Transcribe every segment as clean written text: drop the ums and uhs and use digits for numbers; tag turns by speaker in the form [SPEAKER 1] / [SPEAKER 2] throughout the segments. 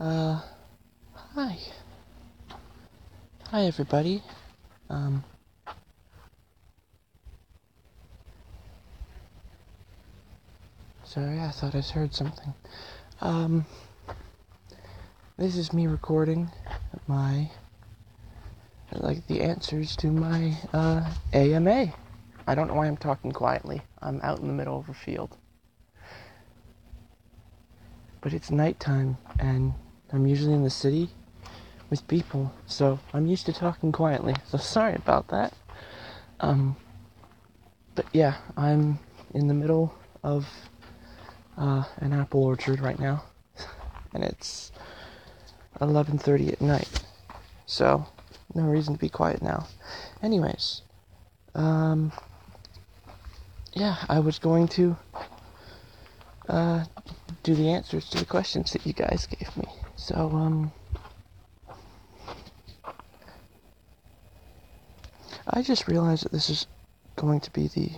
[SPEAKER 1] Uh, Hi. Hi, everybody. Sorry, I thought I heard something. This is me recording the answers to my, AMA. I don't know why I'm talking quietly. I'm out in the middle of a field. But it's nighttime, and I'm usually in the city with people, so I'm used to talking quietly, so sorry about that. But yeah, I'm in the middle of, an apple orchard right now, and it's 11:30 at night, so no reason to be quiet now. Anyways, yeah, I was going to, do the answers to the questions that you guys gave me. So, I just realized that this is going to be the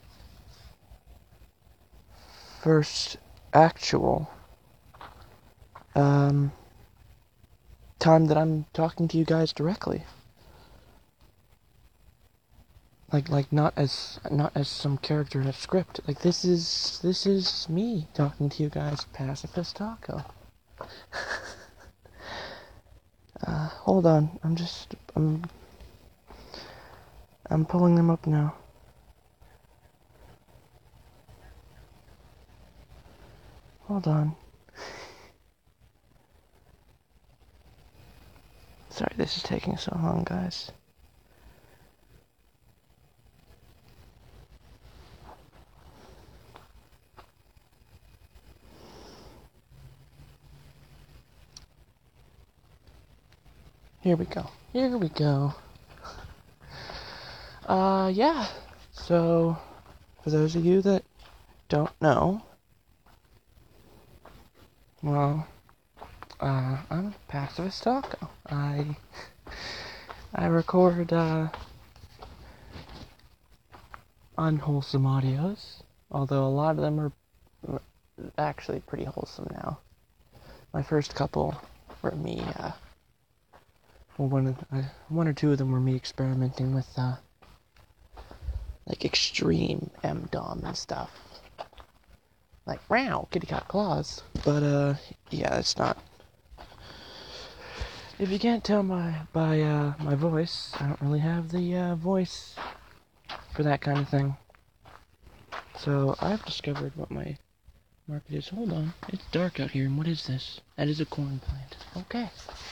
[SPEAKER 1] first actual, time that I'm talking to you guys directly. Like not as some character in a script. Like this is me talking to you guys, Pacifist Taco. Hold on. I'm pulling them up now. Hold on. Sorry, this is taking so long, guys. Here we go. Yeah. So, for those of you that don't know, well, I'm Pacifist Taco. I record, unwholesome audios, although a lot of them are actually pretty wholesome now. My first couple were me, one or two of them were me experimenting with, like extreme M-Dom and stuff. Like, wow, kitty got claws. But, yeah, it's not. If you can't tell by my voice, I don't really have the, voice for that kind of thing. So, I've discovered what my market is. Hold on, it's dark out here, and what is this? That is a corn plant. Okay.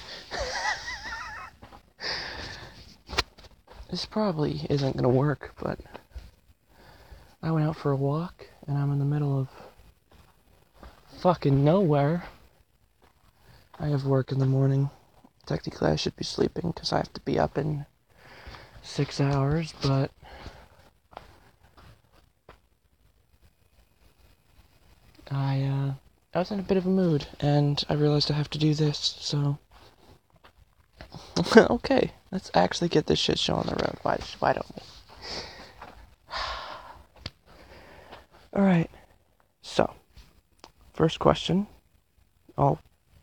[SPEAKER 1] This probably isn't gonna work, but I went out for a walk, and I'm in the middle of fucking nowhere. I have work in the morning. Technically, I should be sleeping, because I have to be up in 6 hours, but I was in a bit of a mood, and I realized I have to do this, so okay, let's actually get this shit show on the road. Why don't we? Alright, so, first question. I'll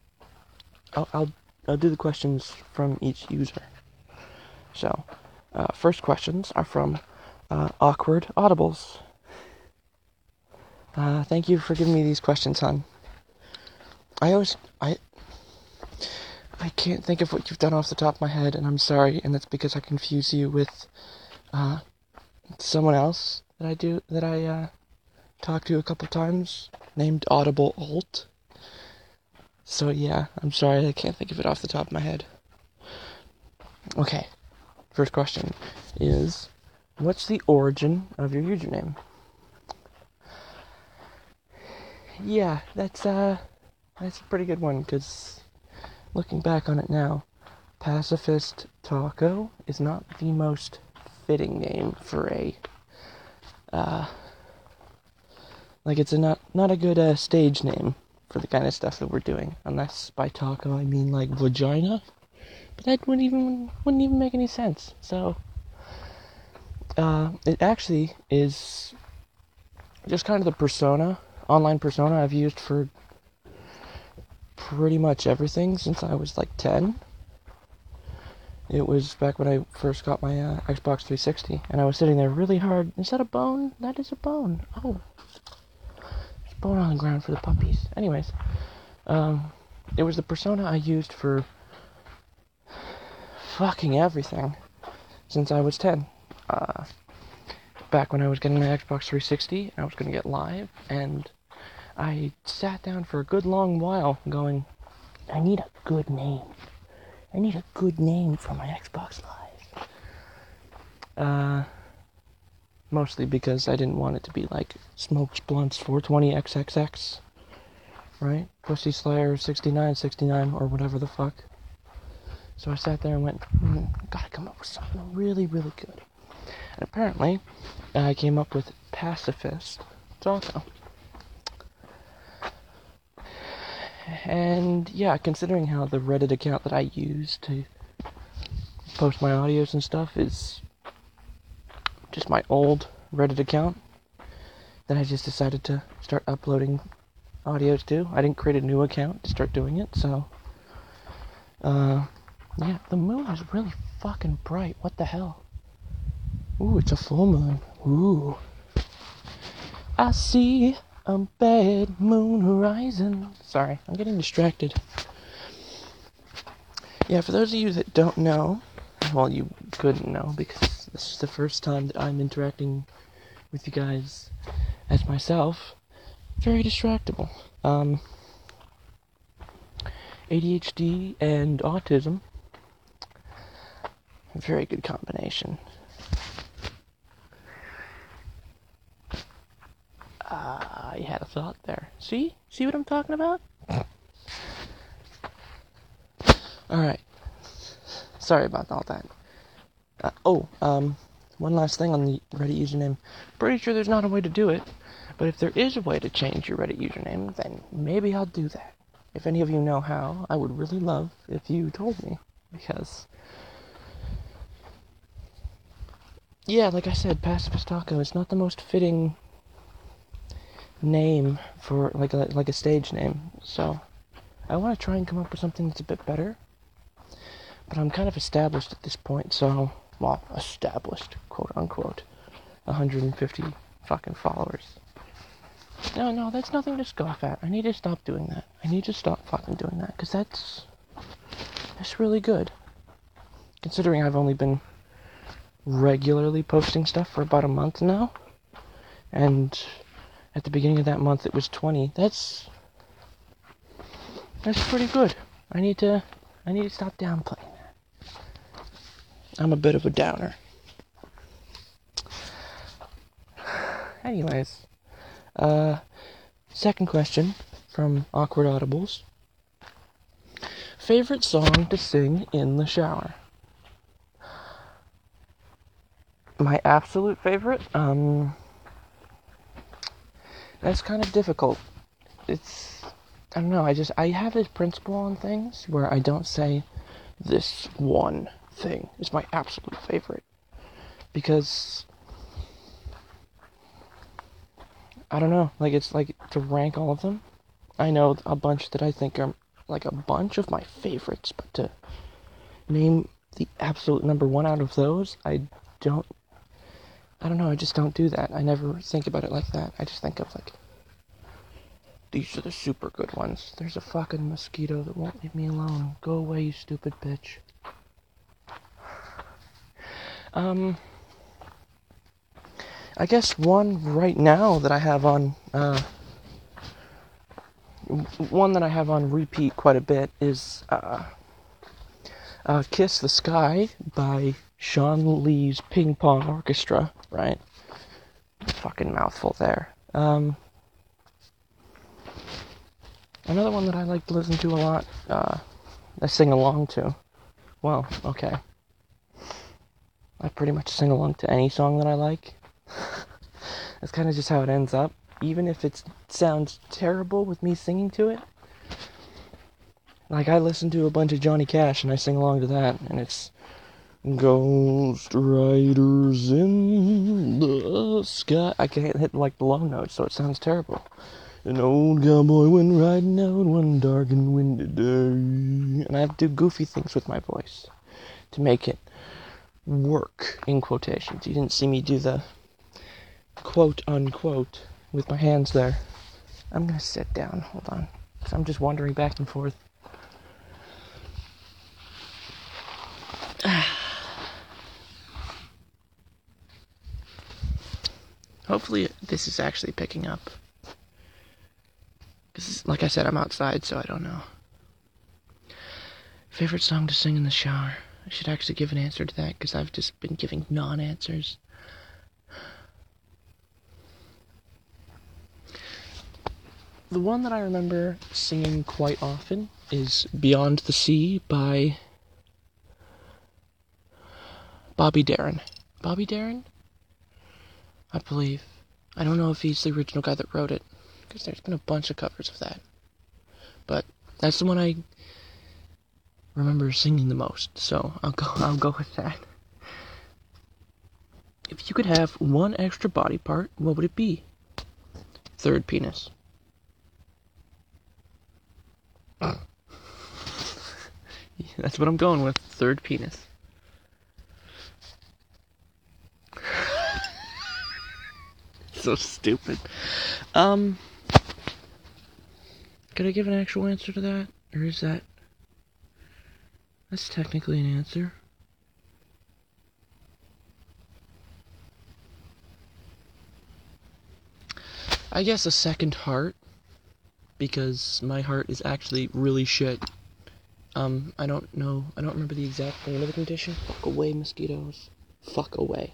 [SPEAKER 1] do the questions from each user. So, first questions are from, Awkward Audibles. Thank you for giving me these questions, hon. I can't think of what you've done off the top of my head, and I'm sorry, and that's because I confuse you with, someone else that I talked to a couple times, named Audible Alt. So yeah, I'm sorry, I can't think of it off the top of my head. Okay, first question is, what's the origin of your username? Yeah, that's a pretty good one, because looking back on it now, Pacifist Taco is not the most fitting name for a, it's not a good, stage name for the kind of stuff that we're doing, unless by taco I mean, like, vagina, but that wouldn't even make any sense, so, it actually is just kind of the online persona I've used for pretty much everything since I was like 10. It was back when I first got my Xbox 360, and I was sitting there really hard. Is that a bone? That is a bone. Oh. There's a bone on the ground for the puppies. Anyways, it was the Persona I used for fucking everything since I was 10. Back when I was getting my Xbox 360, I was going to get Live, and I sat down for a good long while going, I need a good name. I need a good name for my Xbox Live. Mostly because I didn't want it to be like Smoked Blunts 420 XXX, right? Pussy Slayer 6969 or whatever the fuck. So I sat there and went, gotta come up with something really, really good. And apparently, I came up with Pacifist Taco. And yeah, considering how the Reddit account that I use to post my audios and stuff is just my old Reddit account, then I just decided to start uploading audios too. I didn't create a new account to start doing it, so yeah, the moon is really fucking bright. What the hell? Ooh, it's a full moon. Ooh. I see a bad moon horizon. Sorry, I'm getting distracted. Yeah, for those of you that don't know, well, you couldn't know because this is the first time that I'm interacting with you guys as myself. Very distractible. ADHD and autism. A very good combination. You had a thought there. See? See what I'm talking about? Alright. Sorry about all that. One last thing on the Reddit username. Pretty sure there's not a way to do it, but if there is a way to change your Reddit username, then maybe I'll do that. If any of you know how, I would really love if you told me, because yeah, like I said, Pacifist Taco is not the most fitting name for like a stage name, so I want to try and come up with something that's a bit better, but I'm kind of established at this point, so, well, established, quote unquote, 150 fucking followers. No, that's nothing to scoff at. I need to stop doing that. I need to stop fucking doing that, because that's really good, considering I've only been regularly posting stuff for about a month now, and at the beginning of that month it was 20. That's pretty good. I need to stop downplaying that. I'm a bit of a downer. Anyways, second question from Awkward Audibles. Favorite song to sing in the shower? My absolute favorite? That's kind of difficult. I don't know, I have this principle on things where I don't say this one thing is my absolute favorite. Because, I don't know, like, it's like to rank all of them. I know a bunch that I think are like a bunch of my favorites, but to name the absolute number one out of those, I don't know, I just don't do that. I never think about it like that. I just think of, like, these are the super good ones. There's a fucking mosquito that won't leave me alone. Go away, you stupid bitch. I guess one right now that I have on, repeat quite a bit is, Kiss the Sky by Sean Lee's Ping Pong Orchestra, right? Fucking mouthful there. Another one that I like to listen to a lot, I sing along to. Well, okay. I pretty much sing along to any song that I like. That's kind of just how it ends up. Even if it sounds terrible with me singing to it. Like, I listen to a bunch of Johnny Cash and I sing along to that, and it's Ghost Riders in the Sky. I can't hit, like, the low notes, so it sounds terrible. An old cowboy went riding out one dark and windy day. And I have to do goofy things with my voice to make it work, in quotations. You didn't see me do the quote unquote with my hands there. I'm gonna sit down, hold on, because I'm just wandering back and forth. Hopefully this is actually picking up. Because, like I said, I'm outside, so I don't know. Favorite song to sing in the shower? I should actually give an answer to that, because I've just been giving non-answers. The one that I remember singing quite often is Beyond the Sea by Bobby Darin. Bobby Darin? I believe. I don't know if he's the original guy that wrote it, because there's been a bunch of covers of that. But that's the one I remember singing the most, so I'll go with that. If you could have one extra body part, what would it be? Third penis. That's what I'm going with. Third penis. So stupid. Could I give an actual answer to that? Or is that... That's technically an answer. I guess a second heart. Because my heart is actually really shit. I don't remember the exact name of the condition. Fuck away, mosquitoes. Fuck away.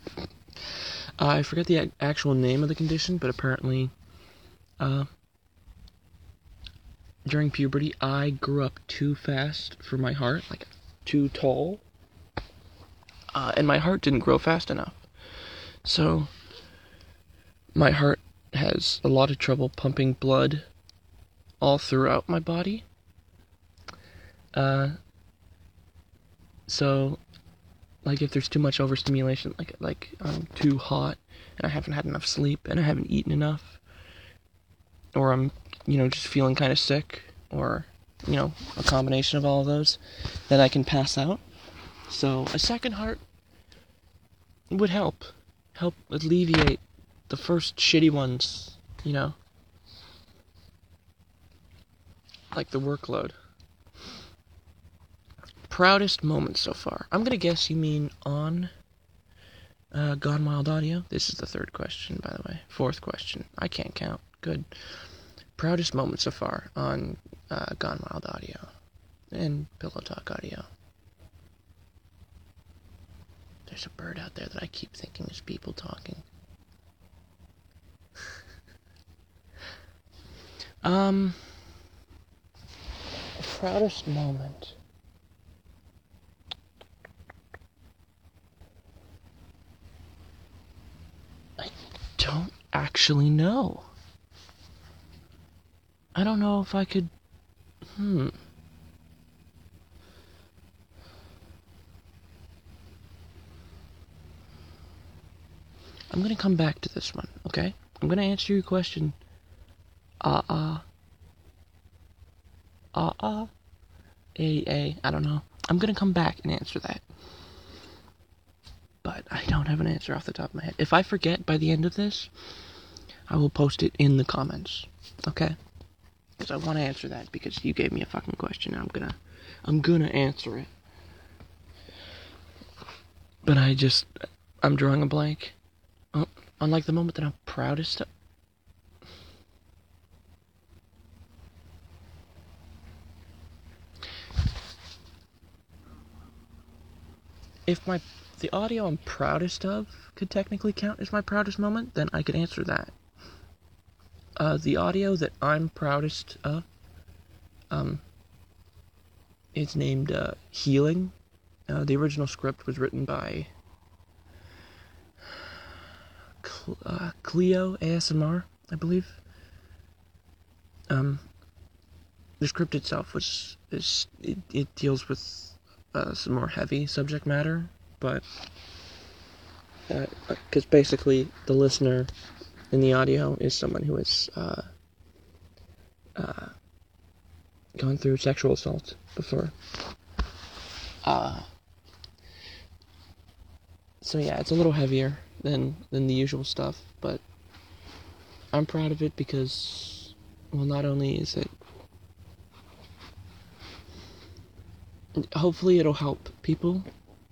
[SPEAKER 1] I forget the actual name of the condition, but apparently, during puberty, I grew up too fast for my heart, like, too tall, and my heart didn't grow fast enough. So, my heart has a lot of trouble pumping blood all throughout my body. So, like, if there's too much overstimulation, like I'm too hot, and I haven't had enough sleep, and I haven't eaten enough, or I'm, just feeling kind of sick, or, a combination of all of those, then I can pass out. So, a second heart would help alleviate the first shitty ones, like the workload. Proudest moment so far. I'm gonna guess you mean on Gone Wild Audio. This is the third question, by the way. Fourth question. I can't count. Good. Proudest moment so far on Gone Wild Audio and Pillow Talk Audio. There's a bird out there that I keep thinking is people talking. Proudest moment. I don't actually know. I don't know if I could... I'm gonna come back to this one, okay? I'm gonna answer your question. I don't know. I'm gonna come back and answer that. But I don't have an answer off the top of my head. If I forget by the end of this, I will post it in the comments, okay? Because I want to answer that, because you gave me a fucking question, and I'm gonna answer it. But I'm drawing a blank. Unlike the moment that I'm proudest of. If the audio I'm proudest of could technically count as my proudest moment, then I could answer that. The audio that I'm proudest of, is named, Healing. The original script was written by Cleo ASMR, I believe. The script itself it deals with some more heavy subject matter, but because basically the listener in the audio is someone who is gone through sexual assault before. So yeah, it's a little heavier than the usual stuff, but I'm proud of it because, well, not only is it, hopefully it'll help people,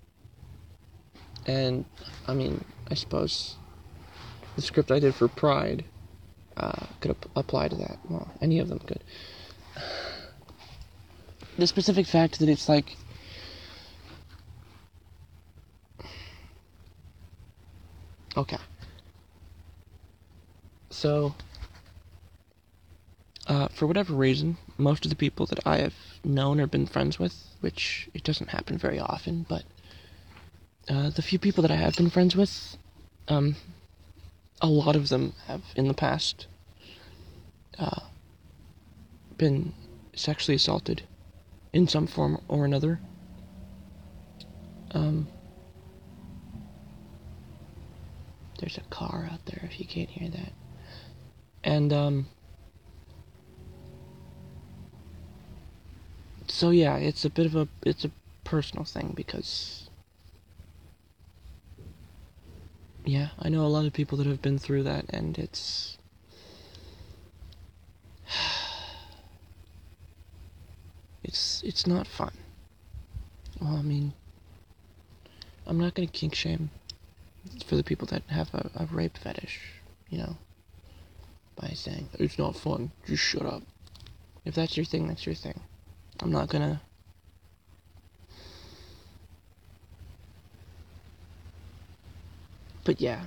[SPEAKER 1] and, I mean, I suppose the script I did for Pride could apply to that. Well, any of them could. The specific fact that it's like, okay, so for whatever reason, most of the people that I have known or been friends with, which it doesn't happen very often, but the few people that I have been friends with, a lot of them have in the past been sexually assaulted in some form or another. There's a car out there if you can't hear that. And so yeah, it's a personal thing because, yeah, I know a lot of people that have been through that, and it's not fun. Well, I mean, I'm not gonna kink shame for the people that have a rape fetish, you know, by saying it's not fun, just shut up. If that's your thing, that's your thing. I'm not gonna. But yeah,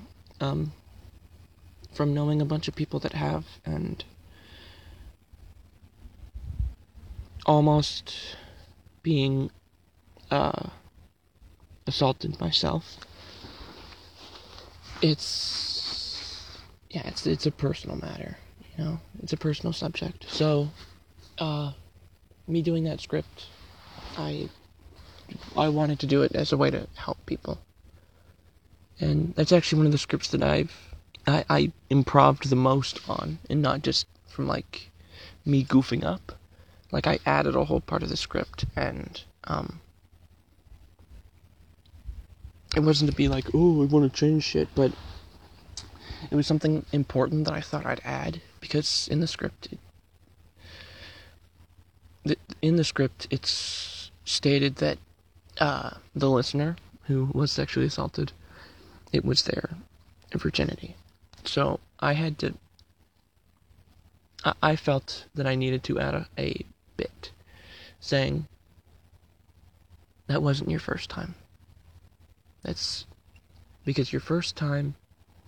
[SPEAKER 1] from knowing a bunch of people that have, and almost being assaulted myself, it's a personal matter, you know, it's a personal subject. So me doing that script, I wanted to do it as a way to help people, and that's actually one of the scripts that I improv'd the most on, and not just from like me goofing up. Like, I added a whole part of the script, and it wasn't to be like, oh, I want to change shit, but it was something important that I thought I'd add, because in the script, it's stated that the listener who was sexually assaulted, it was their virginity. So I felt that I needed to add a bit saying that wasn't your first time. That's because your first time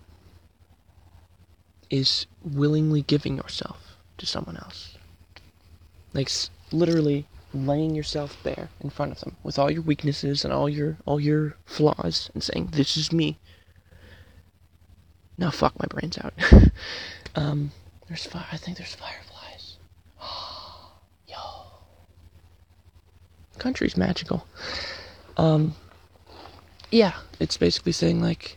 [SPEAKER 1] is willingly giving yourself to someone else. Like, literally laying yourself bare in front of them with all your weaknesses and all your flaws, and saying, this is me. Now fuck, my brain's out. I think there's fireflies. Yo. Country's magical. Yeah, it's basically saying, like,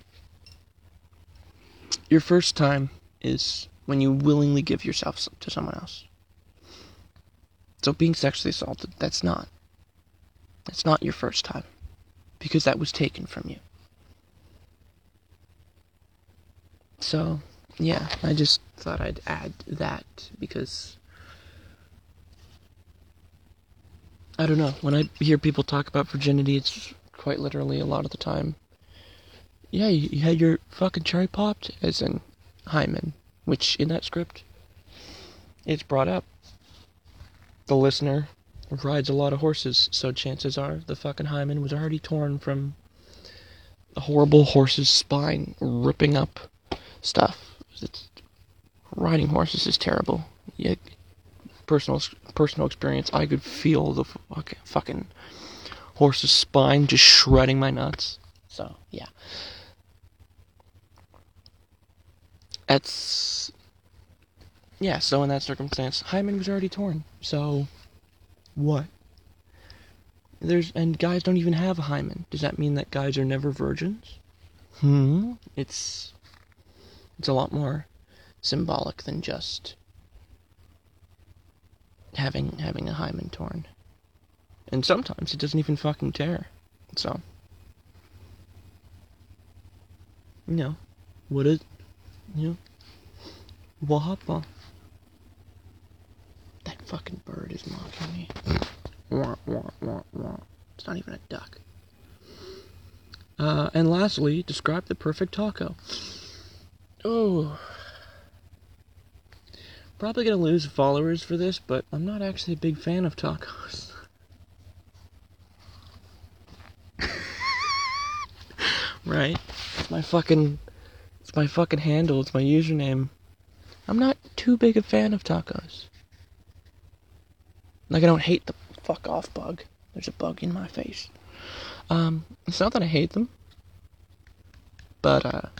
[SPEAKER 1] your first time is when you willingly give yourself to someone else. So being sexually assaulted, that's not your first time, because that was taken from you. So, yeah, I just thought I'd add that, because I don't know, when I hear people talk about virginity, it's quite literally a lot of the time, yeah, you had your fucking cherry popped, as in hymen, which in that script, it's brought up. The listener rides a lot of horses, so chances are the fucking hymen was already torn from a horrible horse's spine, ripping up stuff. Riding horses is terrible. Yeah, personal experience, I could feel the fucking horse's spine just shredding my nuts. So, yeah. So in that circumstance, hymen was already torn. So, what? And guys don't even have a hymen. Does that mean that guys are never virgins? It's a lot more symbolic than just having a hymen torn. And sometimes it doesn't even fucking tear. So, you know, what is, you know, wahapa. That fucking bird is mocking me. Wah, wah, wah, wah. It's not even a duck. And lastly, describe the perfect taco. Oh. Probably gonna lose followers for this, but I'm not actually a big fan of tacos. Right? It's my fucking handle, it's my username. I'm not too big a fan of tacos. Like, I don't hate the fuck off bug. There's a bug in my face. It's not that I hate them, but,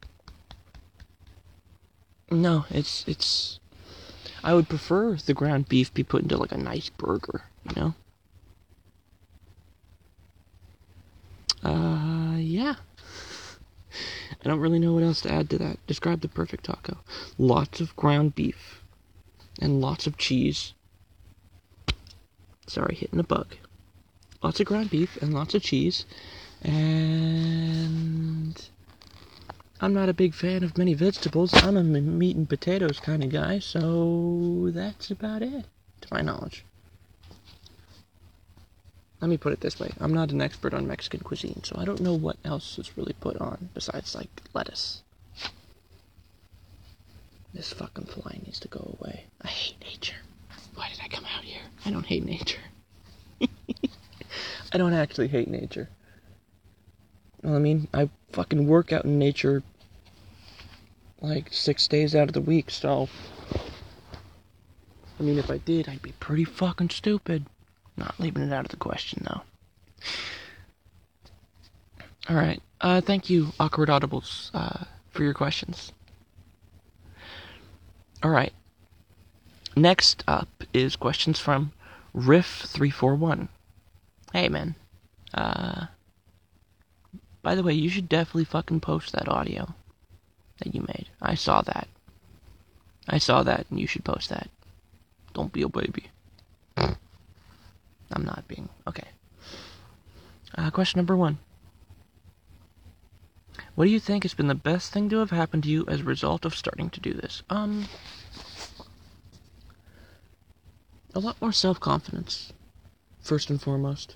[SPEAKER 1] no, it's, I would prefer the ground beef be put into, like, a nice burger, you know? Yeah. I don't really know what else to add to that. Describe the perfect taco. Lots of ground beef. And lots of cheese. Sorry, hitting a bug. Lots of ground beef and lots of cheese. And I'm not a big fan of many vegetables. I'm a meat and potatoes kind of guy, so that's about it, to my knowledge. Let me put it this way. I'm not an expert on Mexican cuisine, so I don't know what else is really put on besides, like, lettuce. This fucking fly needs to go away. I hate nature. Why did I come out here? I don't hate nature. I don't actually hate nature. Well, I mean, I fucking work out in nature, like, 6 days out of the week, so... I mean, if I did, I'd be pretty fucking stupid. Not leaving it out of the question, though. Alright, thank you, Awkward Audibles, for your questions. Alright. Next up is questions from Riff341. Hey, man. By the way, you should definitely fucking post that audio that you made. I saw that, and you should post that. Don't be a baby. I'm not being... Okay. Question number 1. What do you think has been the best thing to have happened to you as a result of starting to do this? A lot more self-confidence, first and foremost.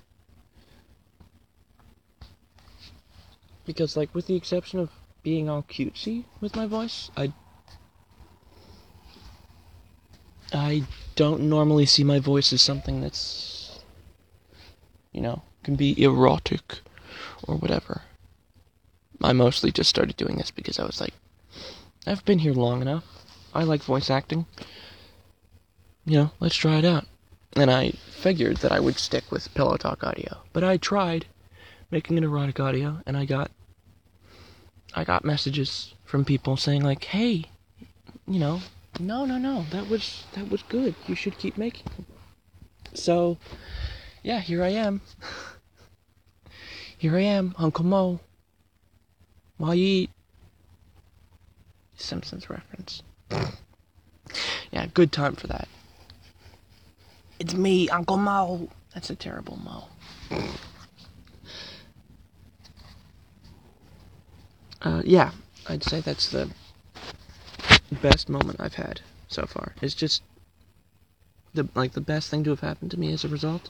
[SPEAKER 1] Because, like, with the exception of being all cutesy with my voice, I don't normally see my voice as something that's, you know, can be erotic or whatever. I mostly just started doing this because I was like, I've been here long enough. I like voice acting. You know, let's try it out. And I figured that I would stick with Pillow Talk audio. But I tried making an erotic audio, and I got messages from people saying like, hey, you know, no, that was good. You should keep making them. So, yeah, here I am. Here I am, Uncle Mo. While you eat. Simpsons reference. Yeah, good time for that. It's me, Uncle Mo. That's a terrible Mo. Yeah, I'd say that's the best moment I've had so far. It's just the best thing to have happened to me as a result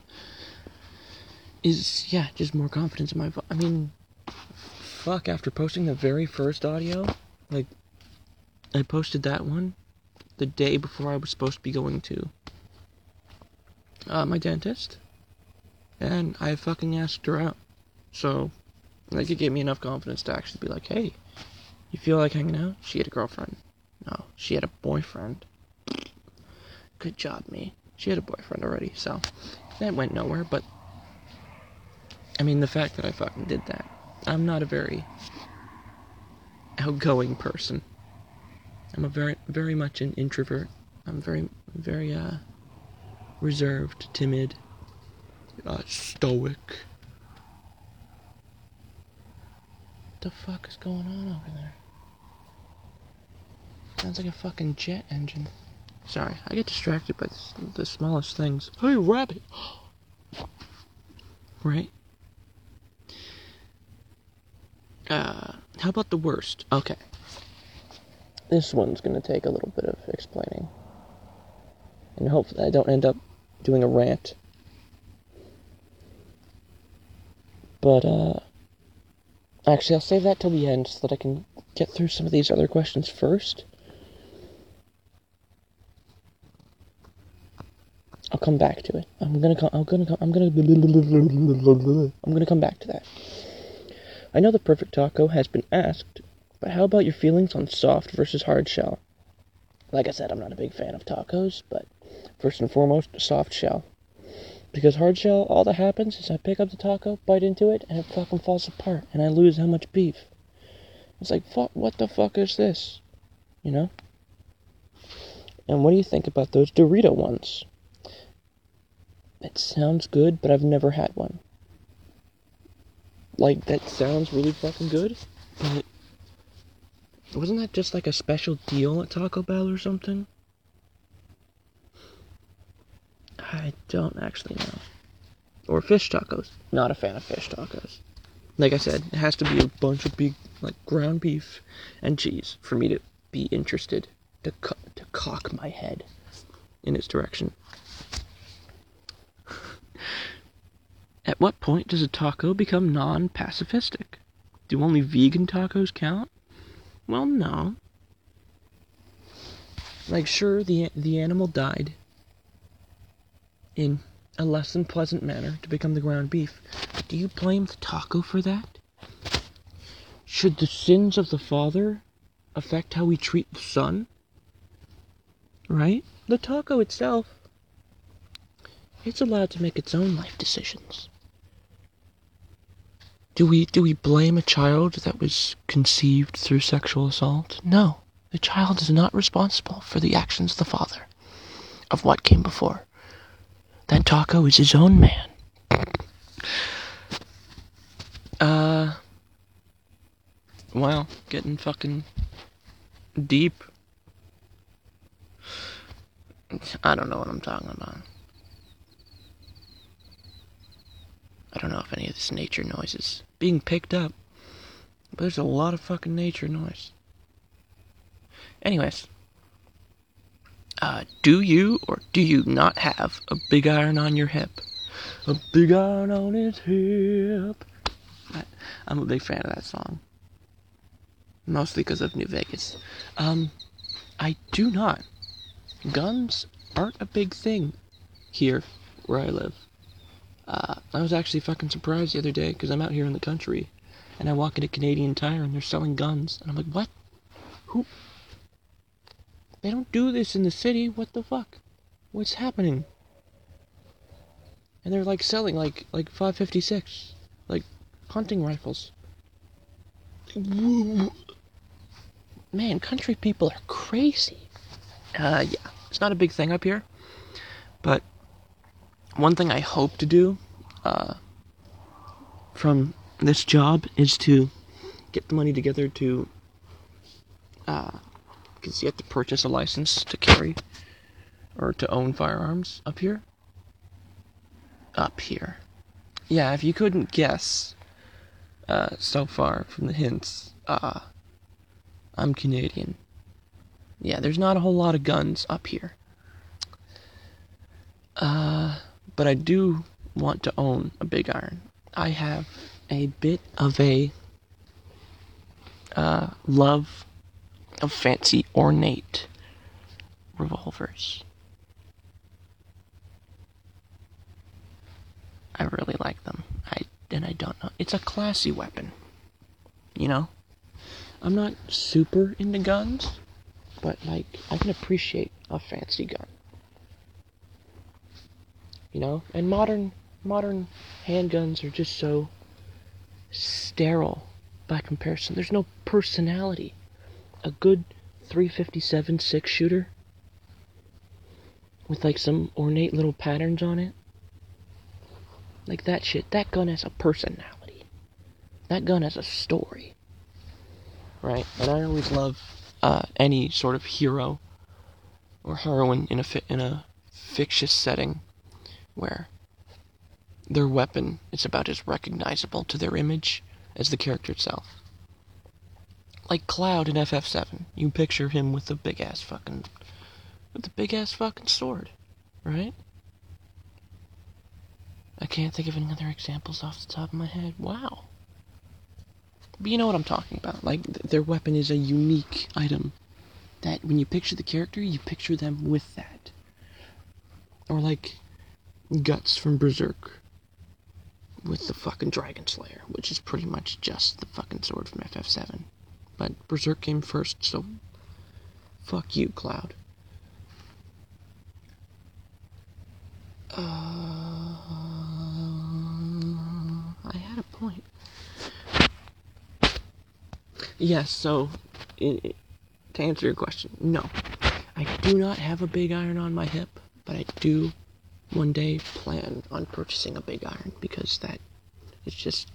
[SPEAKER 1] is, yeah, just more confidence in my voice. I mean, fuck, after posting the very first audio, like, I posted that one the day before I was supposed to be going to my dentist, and I fucking asked her out. So, like, it gave me enough confidence to actually be like, hey, you feel like hanging out? She had a girlfriend. No, she had a boyfriend. Good job, me. She had a boyfriend already, so that went nowhere, but I mean, the fact that I fucking did that. I'm not a very outgoing person. I'm a very much an introvert. I'm very reserved, timid, stoic. What the fuck is going on over there? Sounds like a fucking jet engine. Sorry, I get distracted by the smallest things. Hey, rabbit! Right? How about the worst? Okay. This one's gonna take a little bit of explaining. And hopefully I don't end up doing a rant. But, actually, I'll save that till the end so that I can get through some of these other questions first. I'll come back to it. I'm gonna come back to that. I know the perfect taco has been asked, but how about your feelings on soft versus hard shell? Like I said, I'm not a big fan of tacos, but first and foremost, soft shell. Because hard shell, all that happens is I pick up the taco, bite into it, and it fucking falls apart, and I lose how much beef. It's like, fuck, what the fuck is this? You know? And what do you think about those Dorito ones? It sounds good, but I've never had one. Like, that sounds really fucking good, but wasn't that just like a special deal at Taco Bell or something? I don't actually know. Or fish tacos. Not a fan of fish tacos. Like I said, it has to be a bunch of big, like, ground beef and cheese for me to be interested, to cock my head in its direction. At what point does a taco become non-pacifistic? Do only vegan tacos count? Well, no. Like, sure, the animal died in a less than pleasant manner to become the ground beef. Do you blame the taco for that? Should the sins of the father affect how we treat the son? Right? The taco itself, it's allowed to make its own life decisions. Do we blame a child that was conceived through sexual assault? No. The child is not responsible for the actions of the father, of what came before. That taco is his own man. Wow, getting fucking deep. I don't know what I'm talking about. I don't know if any of this nature noise is being picked up, but there's a lot of fucking nature noise. Anyways, do you or do you not have a big iron on your hip? A big iron on his hip. I'm a big fan of that song. Mostly because of New Vegas. I do not. Guns aren't a big thing here where I live. I was actually fucking surprised the other day because I'm out here in the country and I walk into Canadian Tire and they're selling guns. And I'm like, what? Who? They don't do this in the city. What the fuck? What's happening? And they're like selling like 5.56, like hunting rifles. Man, country people are crazy. Yeah, it's not a big thing up here, but one thing I hope to do from this job is to get the money together to, because you have to purchase a license to carry or to own firearms up here. Up here. Yeah, if you couldn't guess so far from the hints, I'm Canadian. Yeah, there's not a whole lot of guns up here. But I do want to own a big iron. I have a bit of a love of fancy, ornate revolvers. I really like them. I don't know. It's a classy weapon. You know? I'm not super into guns, but, like, I can appreciate a fancy gun. You know? And modern handguns are just so sterile by comparison. There's no personality. A good 357 6-shooter with, like, some ornate little patterns on it. Like that shit. That gun has a personality. That gun has a story. Right? And I always love any sort of hero or heroine in a fictitious setting where their weapon is about as recognizable to their image as the character itself. Like Cloud in FF7. You picture him with a big ass fucking sword, right? I can't think of any other examples off the top of my head. Wow. But you know what I'm talking about. Like, their weapon is a unique item that when you picture the character, you picture them with that. Or like Guts from Berserk with the fucking Dragon Slayer, which is pretty much just the fucking sword from FF7. But Berserk came first, so fuck you, Cloud. I had a point. Yes, so, to answer your question, no. I do not have a big iron on my hip, but I do one day plan on purchasing a big iron, because that is just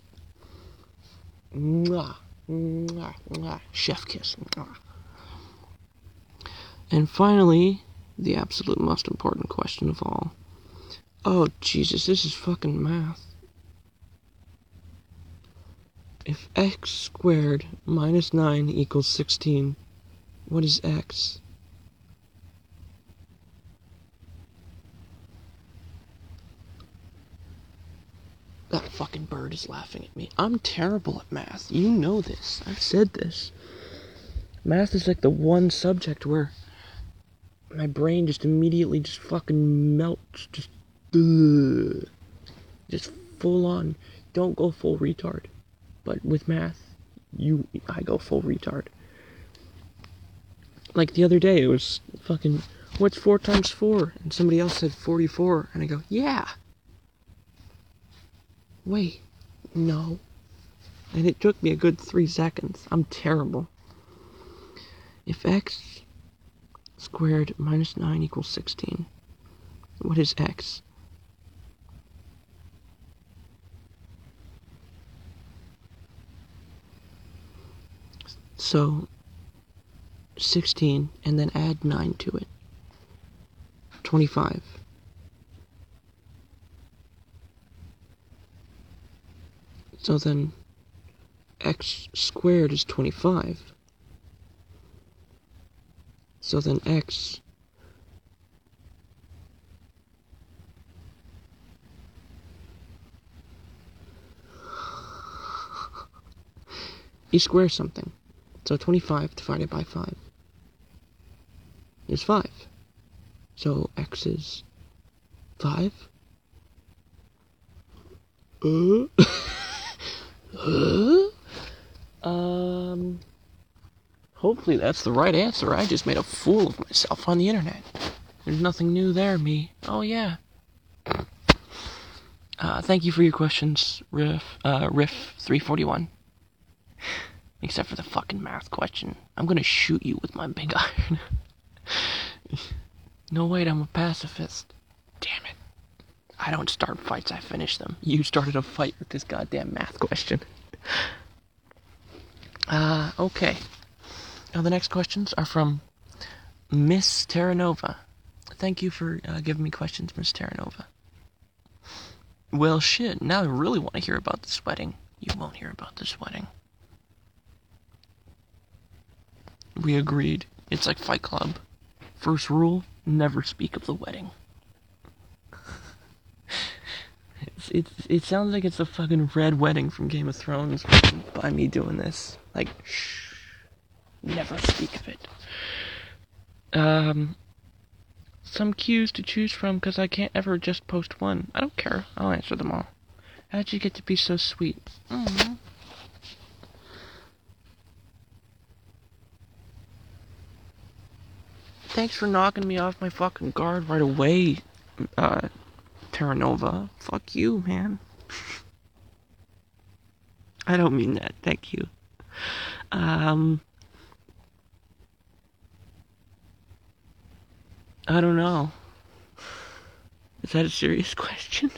[SPEAKER 1] mwah, mwah, mwah, chef kiss. Mwah. And finally, the absolute most important question of all. Oh, Jesus, this is fucking math. If x squared minus 9 equals 16, what is x? That fucking bird is laughing at me. I'm terrible at math. You know this. I've said this. Math is like the one subject where my brain just immediately just fucking melts. Just full on. Don't go full retard. But with math, I go full retard. Like the other day, it was fucking, what's 4 times 4? And somebody else said 44. And I go, yeah. Wait, no. And it took me a good 3 seconds. I'm terrible. If x squared minus 9 equals 16, what is x? So, 16, and then add 9 to it. 25. So then, x squared is 25. So then x you square something. So 25 divided by 5 is 5. So x is 5. Hopefully that's the right answer. I just made a fool of myself on the internet. There's nothing new there, me. Oh yeah. Thank you for your questions, Riff 341. Except for the fucking math question. I'm gonna shoot you with my big iron. No, wait, I'm a pacifist. Damn it. I don't start fights, I finish them. You started a fight with this goddamn math question. Okay. Now the next questions are from Miss Terranova. Thank you for giving me questions, Miss Terranova. Well, shit, now I really want to hear about this wedding. You won't hear about this wedding. We agreed. It's like Fight Club. First rule, never speak of the wedding. It sounds like it's a fucking red wedding from Game of Thrones by me doing this. Like, shh. Never speak of it. Some cues to choose from because I can't ever just post one. I don't care. I'll answer them all. How'd you get to be so sweet? Mm-hmm. Thanks for knocking me off my fucking guard right away, Terranova. Fuck you, man. I don't mean that. Thank you. I don't know. Is that a serious question?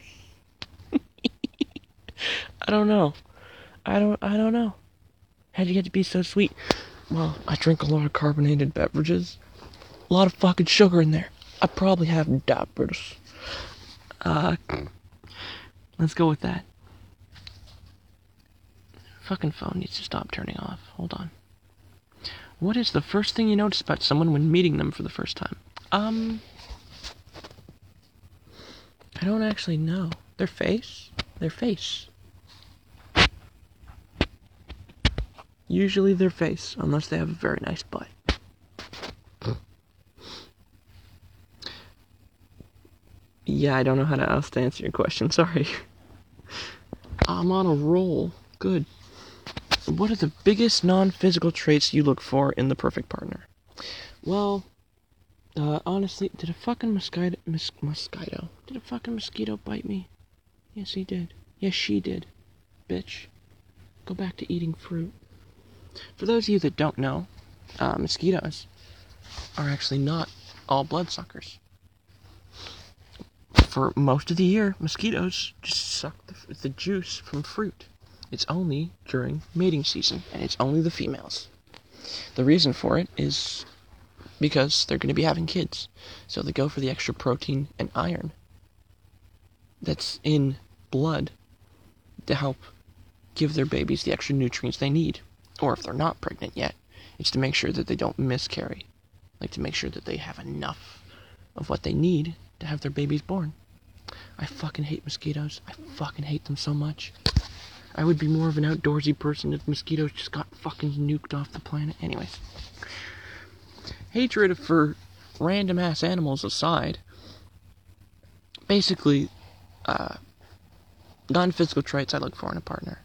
[SPEAKER 1] I don't know. I don't know. How'd you get to be so sweet? Well, I drink a lot of carbonated beverages. A lot of fucking sugar in there. I probably have diabetes. Let's go with that. Fucking phone needs to stop turning off. Hold on. What is the first thing you notice about someone when meeting them for the first time? I don't actually know. Their face? Their face. Usually their face, unless they have a very nice butt. Yeah, I don't know how else to answer your question, sorry. I'm on a roll. Good. What are the biggest non-physical traits you look for in the perfect partner? Well, honestly, did a fucking mosquito bite me? Yes, he did. Yes, she did. Bitch. Go back to eating fruit. For those of you that don't know, mosquitoes are actually not all bloodsuckers. For most of the year, mosquitoes just suck the juice from fruit. It's only during mating season, and it's only the females. The reason for it is because they're going to be having kids, so they go for the extra protein and iron that's in blood to help give their babies the extra nutrients they need. Or if they're not pregnant yet, it's to make sure that they don't miscarry. Like to make sure that they have enough of what they need to have their babies born. I fucking hate mosquitoes. I fucking hate them so much. I would be more of an outdoorsy person if mosquitoes just got fucking nuked off the planet. Anyways. Hatred for random ass animals aside, basically, non-physical traits I look for in a partner.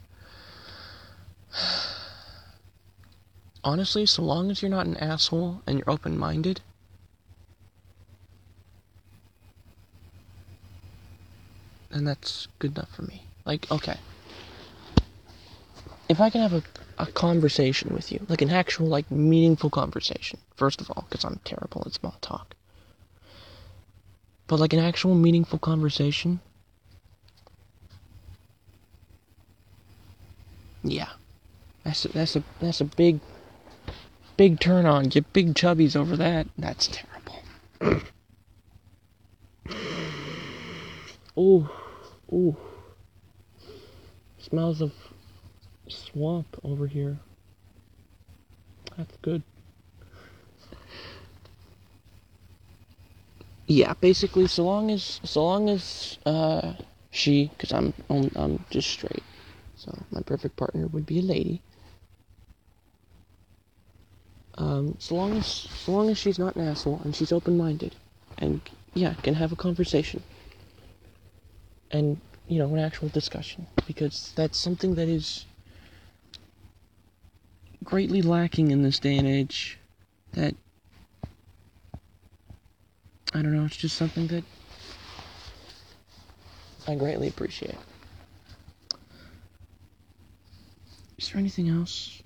[SPEAKER 1] Honestly, so long as you're not an asshole and you're open-minded, then that's good enough for me. Like, okay. If I can have a conversation with you, like an actual, like, meaningful conversation, first of all, because I'm terrible at small talk. But like an actual meaningful conversation, yeah. That's a big turn on. Get big chubbies over that. That's terrible. Ooh. Smells of swamp over here. That's good. Yeah, basically, so long as she, because I'm just straight, so my perfect partner would be a lady. So long as she's not an asshole and she's open-minded, and yeah, can have a conversation, and an actual discussion, because that's something that is greatly lacking in this day and age. That, I don't know, it's just something that I greatly appreciate. Is there anything else?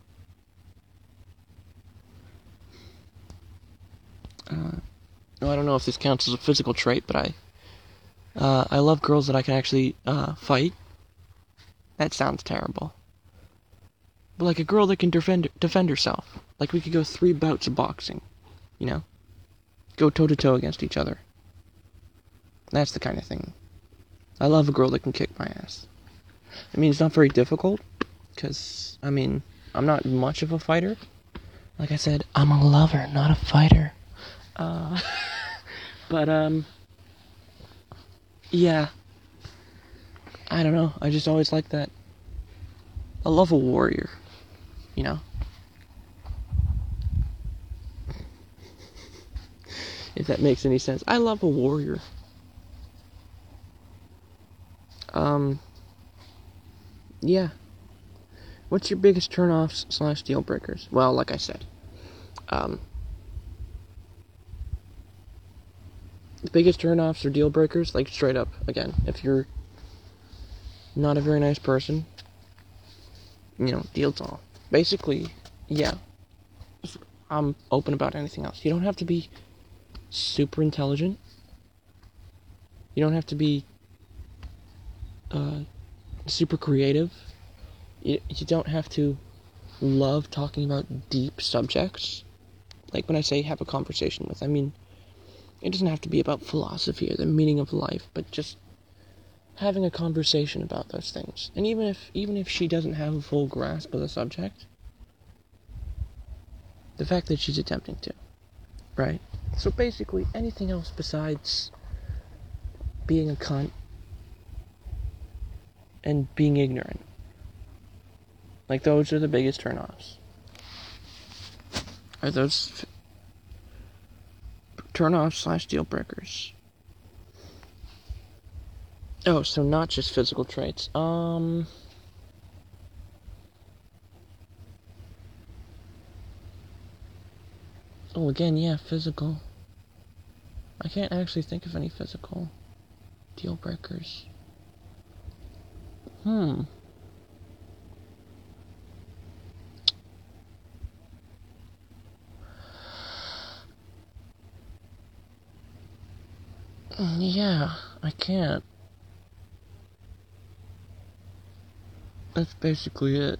[SPEAKER 1] No, I don't know if this counts as a physical trait, but I love girls that I can actually fight. That sounds terrible. But like a girl that can defend herself. Like we could go 3 bouts of boxing, Go toe-to-toe against each other. That's the kind of thing. I love a girl that can kick my ass. I mean, it's not very difficult, because, I'm not much of a fighter. Like I said, I'm a lover, not a fighter. But, yeah. I don't know, I just always like that. I love a warrior, If that makes any sense. I love a warrior. Yeah. What's your biggest turn-offs / deal breakers? Well, like I said, the biggest turn-offs or deal breakers, like straight up, again, if you're not a very nice person, deal's all. Basically, yeah, I'm open about anything else. You don't have to be super intelligent. You don't have to be super creative. You don't have to love talking about deep subjects. Like, when I say have a conversation with, I mean, it doesn't have to be about philosophy or the meaning of life, but just having a conversation about those things. And even if she doesn't have a full grasp of the subject, the fact that she's attempting to, right? So basically, anything else besides being a cunt and being ignorant, like, those are the biggest turnoffs. Are those turnoffs / deal breakers? Oh, so not just physical traits. Oh, again, yeah, physical. I can't actually think of any physical deal breakers. Yeah, I can't. That's basically it.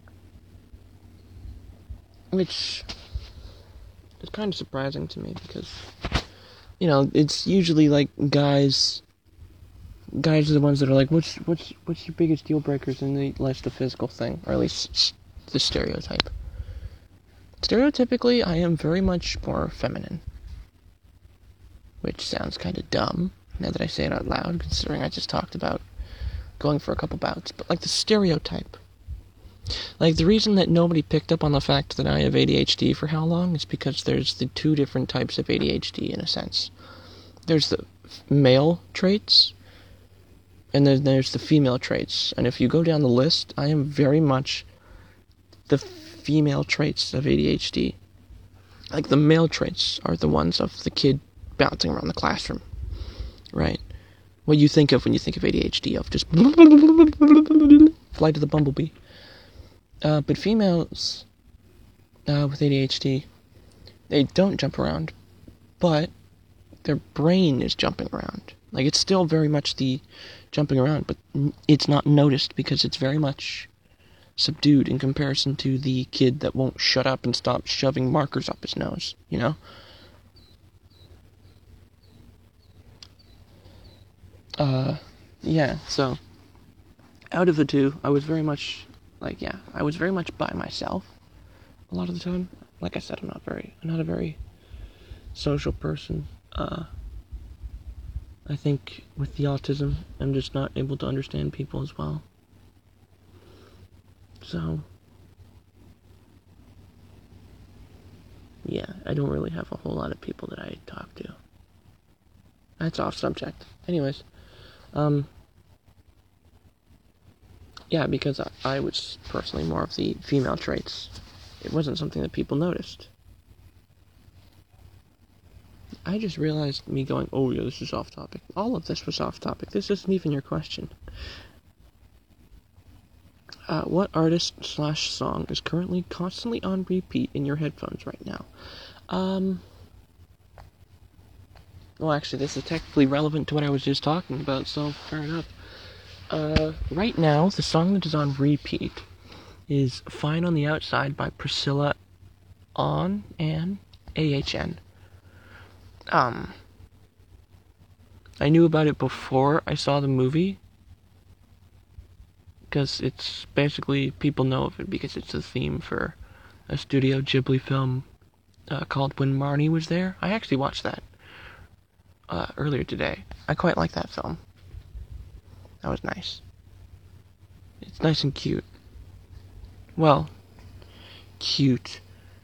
[SPEAKER 1] Which is kind of surprising to me because, it's usually like guys are the ones that are like, what's your biggest deal breakers, and they list the physical thing, or at least the stereotype. Stereotypically, I am very much more feminine. Which sounds kind of dumb, now that I say it out loud, considering I just talked about going for a couple bouts. But, like, the stereotype. Like, the reason that nobody picked up on the fact that I have ADHD for how long is because there's the two different types of ADHD, in a sense. There's the male traits, and then there's the female traits. And if you go down the list, I am very much the female traits of ADHD. Like, the male traits are the ones of the kid bouncing around the classroom, right? What you think of when you think of ADHD, of just fly to the bumblebee. But females with ADHD, they don't jump around, but their brain is jumping around. Like, it's still very much the jumping around, but it's not noticed because it's very much subdued in comparison to the kid that won't shut up and stop shoving markers up his nose, you know? Yeah, so, out of the two, I was very much, I was very much by myself a lot of the time. Like I said, I'm not a very social person. I think with the autism, I'm just not able to understand people as well. So, yeah, I don't really have a whole lot of people that I talk to. That's off subject. Anyways, yeah, because I was personally more of the female traits. It wasn't something that people noticed. I just realized me going, oh yeah, this is off topic. All of this was off topic. This isn't even your question. What artist / song is currently constantly on repeat in your headphones right now? Well, actually, this is technically relevant to what I was just talking about, so fair enough. Right now, the song that is on repeat is Fine on the Outside by Priscilla On and AHN. I knew about it before I saw the movie, because it's basically, people know of it because it's the theme for a Studio Ghibli film called When Marnie Was There. I actually watched that earlier today. I quite like that film. That was nice. It's nice and cute. Well, cute.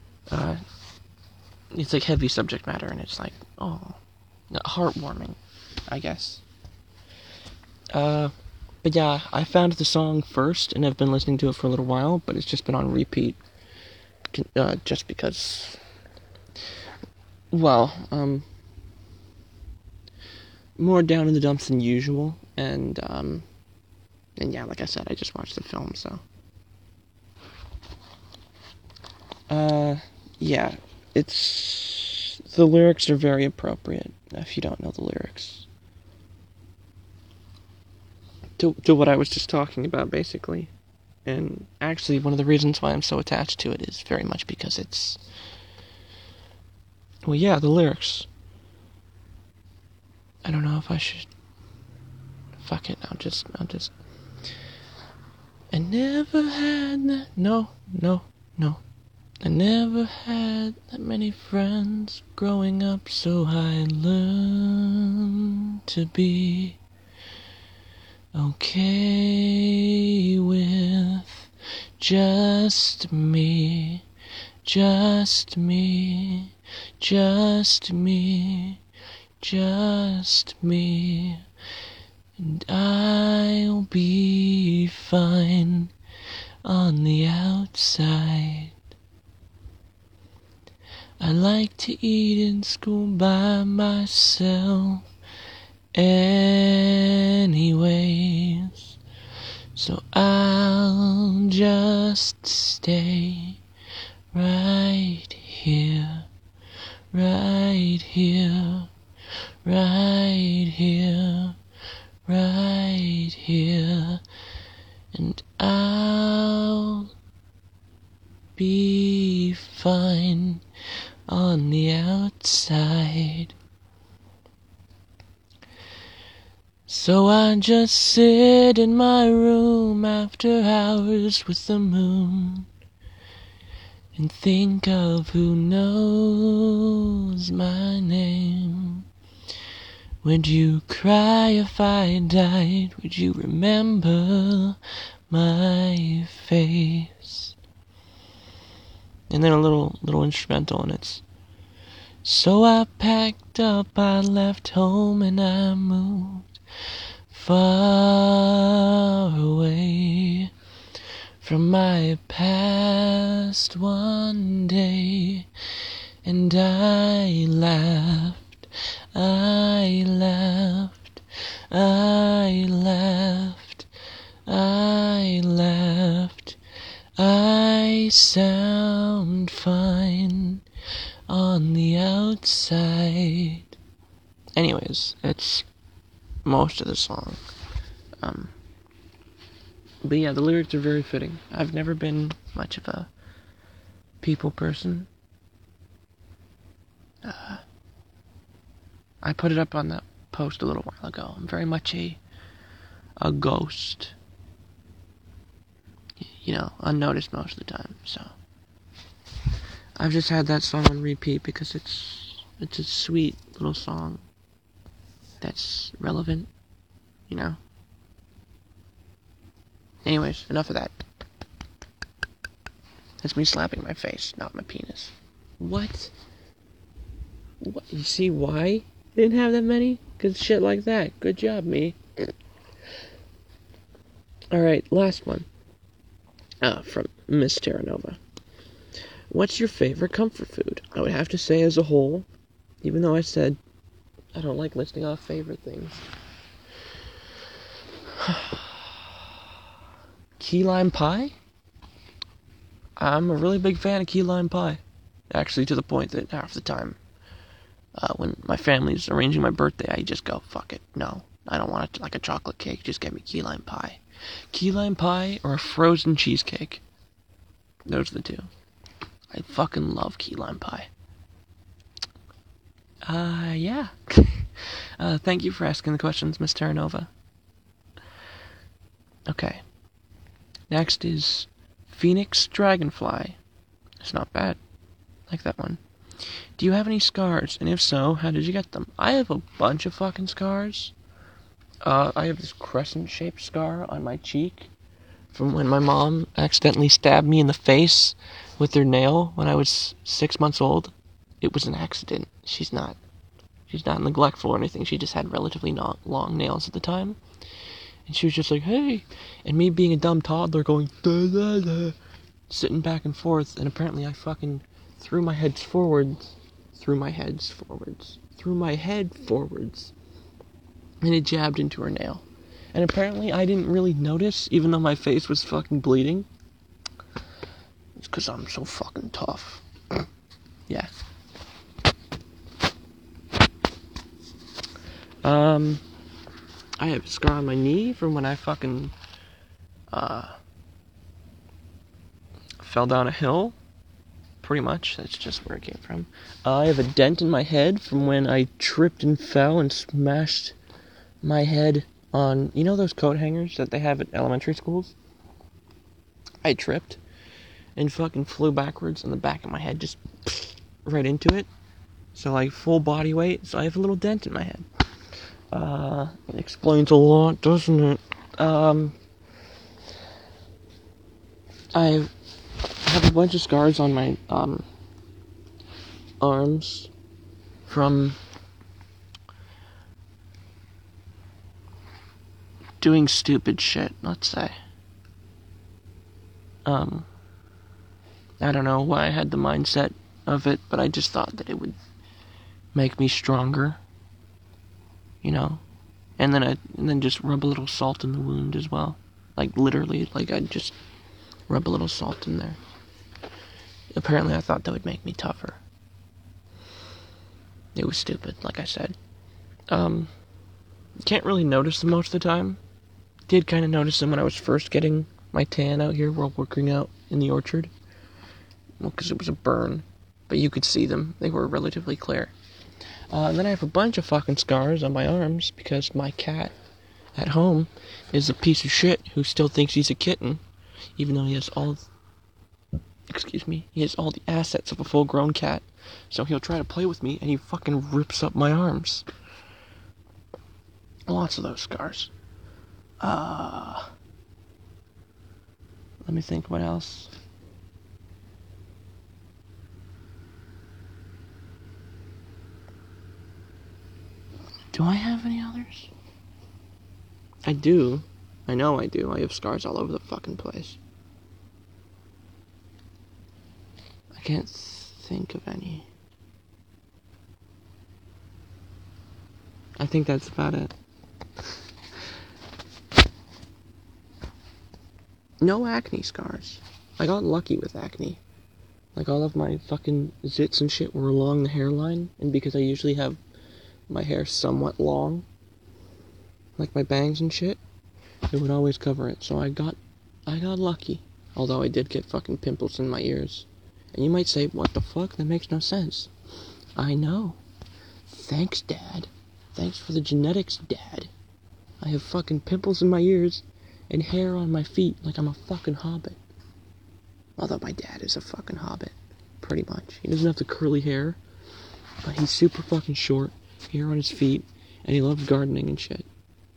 [SPEAKER 1] It's like heavy subject matter, and it's like, oh, heartwarming, I guess. But yeah, I found the song first, and I've been listening to it for a little while, but it's just been on repeat, just because, well, more down in the dumps than usual, and yeah, like I said, I just watched the film, so. Yeah, the lyrics are very appropriate, if you don't know the lyrics. To what I was just talking about, basically. And actually, one of the reasons why I'm so attached to it is very much because it's Well, yeah, the lyrics. I don't know if I should. Fuck it, I'll just. I never had that. No. I never had that many friends growing up, so I learned to be okay with just me, just me, just me, just me, and I'll be fine on the outside. I like to eat in school by myself anyways, so I'll just stay right here, right here, right here, right here, and I'll be fine on the outside. So I just sit in my room after hours with the moon and think of who knows my name. Would you cry if I died? Would you remember my face? And then a little instrumental, and it's, so I packed up, I left home, and I moved far away from my past one day, and I laughed, I laughed, I laughed, I laughed, I sound fine on the outside. Anyways, it's most of the song. But yeah, the lyrics are very fitting. I've never been much of a people person. I put it up on that post a little while ago. I'm very much a ghost. You know, unnoticed most of the time, so I've just had that song on repeat because it's a sweet little song that's relevant, you know. Anyways, enough of that. That's me slapping my face, not my penis. What? You see why I didn't have that many? Cause shit like that. Good job, me. Alright, last one. From Miss Terranova. What's your favorite comfort food? I would have to say as a whole, even though I said I don't like listing off favorite things. Key lime pie? I'm a really big fan of key lime pie. Actually, to the point that half the time, when my family's arranging my birthday, I just go, fuck it, no. I don't want it like a chocolate cake, just get me key lime pie. Key lime pie or a frozen cheesecake. Those are the two. I fucking love key lime pie. Yeah. Thank you for asking the questions, Miss Terranova. Okay. Next is Phoenix Dragonfly. It's not bad. Like that one. Do you have any scars? And if so, how did you get them? I have a bunch of fucking scars. I have this crescent-shaped scar on my cheek from when my mom accidentally stabbed me in the face with her nail when I was 6 months old. It was an accident. She's not neglectful or anything. She just had relatively long nails at the time. And she was just like, hey. And me being a dumb toddler going, da, da, da, sitting back and forth. And apparently I fucking threw my head forwards. And it jabbed into her nail. And apparently I didn't really notice, even though my face was fucking bleeding. It's because I'm so fucking tough. Yeah. I have a scar on my knee from when I fucking fell down a hill pretty much. That's just where it came from. I have a dent in my head from when I tripped and fell and smashed my head on, you know those coat hangers that they have at elementary schools? I tripped and fucking flew backwards and the back of my head just right into it. So like full body weight, so I have a little dent in my head. It explains a lot, doesn't it? I have a bunch of scars on my arms from doing stupid shit, let's say. I don't know why I had the mindset of it, but I just thought that it would make me stronger, you know? And then just rub a little salt in the wound as well. Like literally, like I'd just rub a little salt in there. Apparently I thought that would make me tougher. It was stupid, like I said. Can't really notice them most of the time. Did kind of notice them when I was first getting my tan out here while working out in the orchard. Well, because it was a burn. But you could see them. They were relatively clear. And then I have a bunch of fucking scars on my arms because my cat at home is a piece of shit who still thinks he's a kitten, even though he has all the assets of a full-grown cat. So he'll try to play with me and he fucking rips up my arms. Lots of those scars. Let me think what else. Do I have any others? I do. I know I do. I have scars all over the fucking place. I can't think of any. I think that's about it. No acne scars. I got lucky with acne. Like all of my fucking zits and shit were along the hairline, and because I usually have my hair somewhat long, like my bangs and shit, it would always cover it. So I got lucky. Although I did get fucking pimples in my ears. And you might say, what the fuck? That makes no sense. I know. Thanks, Dad. Thanks for the genetics, Dad. I have fucking pimples in my ears and hair on my feet like I'm a fucking hobbit. Although my dad is a fucking hobbit. Pretty much. He doesn't have the curly hair, but he's super fucking short, hair on his feet, and he loves gardening and shit.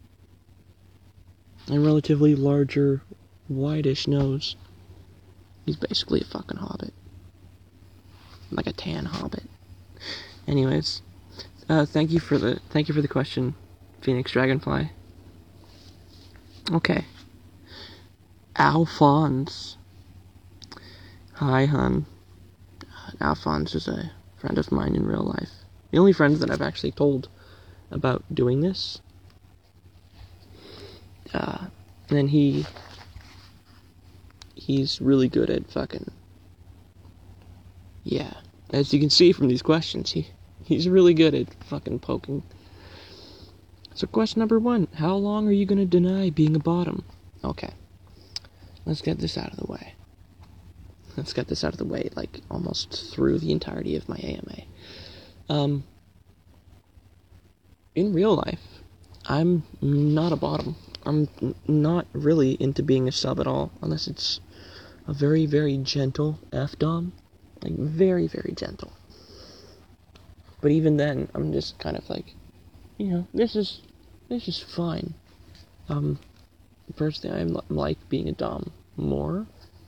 [SPEAKER 1] And relatively larger, whitish nose. He's basically a fucking hobbit. Like a tan hobbit. Anyways, thank you for the question, Phoenix Dragonfly. Okay. Alphonse. Hi, hun. Alphonse is a friend of mine in real life. The only friend that I've actually told about doing this. And he's really good at fucking... Yeah. As you can see from these questions, he's really good at fucking poking. So question number 1, how long are you gonna deny being a bottom? Okay. Let's get this out of the way. Like, almost through the entirety of my AMA. In real life, I'm not a bottom. I'm not really into being a sub at all, unless it's a very, very gentle F-dom. Like, very, very gentle. But even then, I'm just kind of like, this is fine. Personally, I like being a dom more.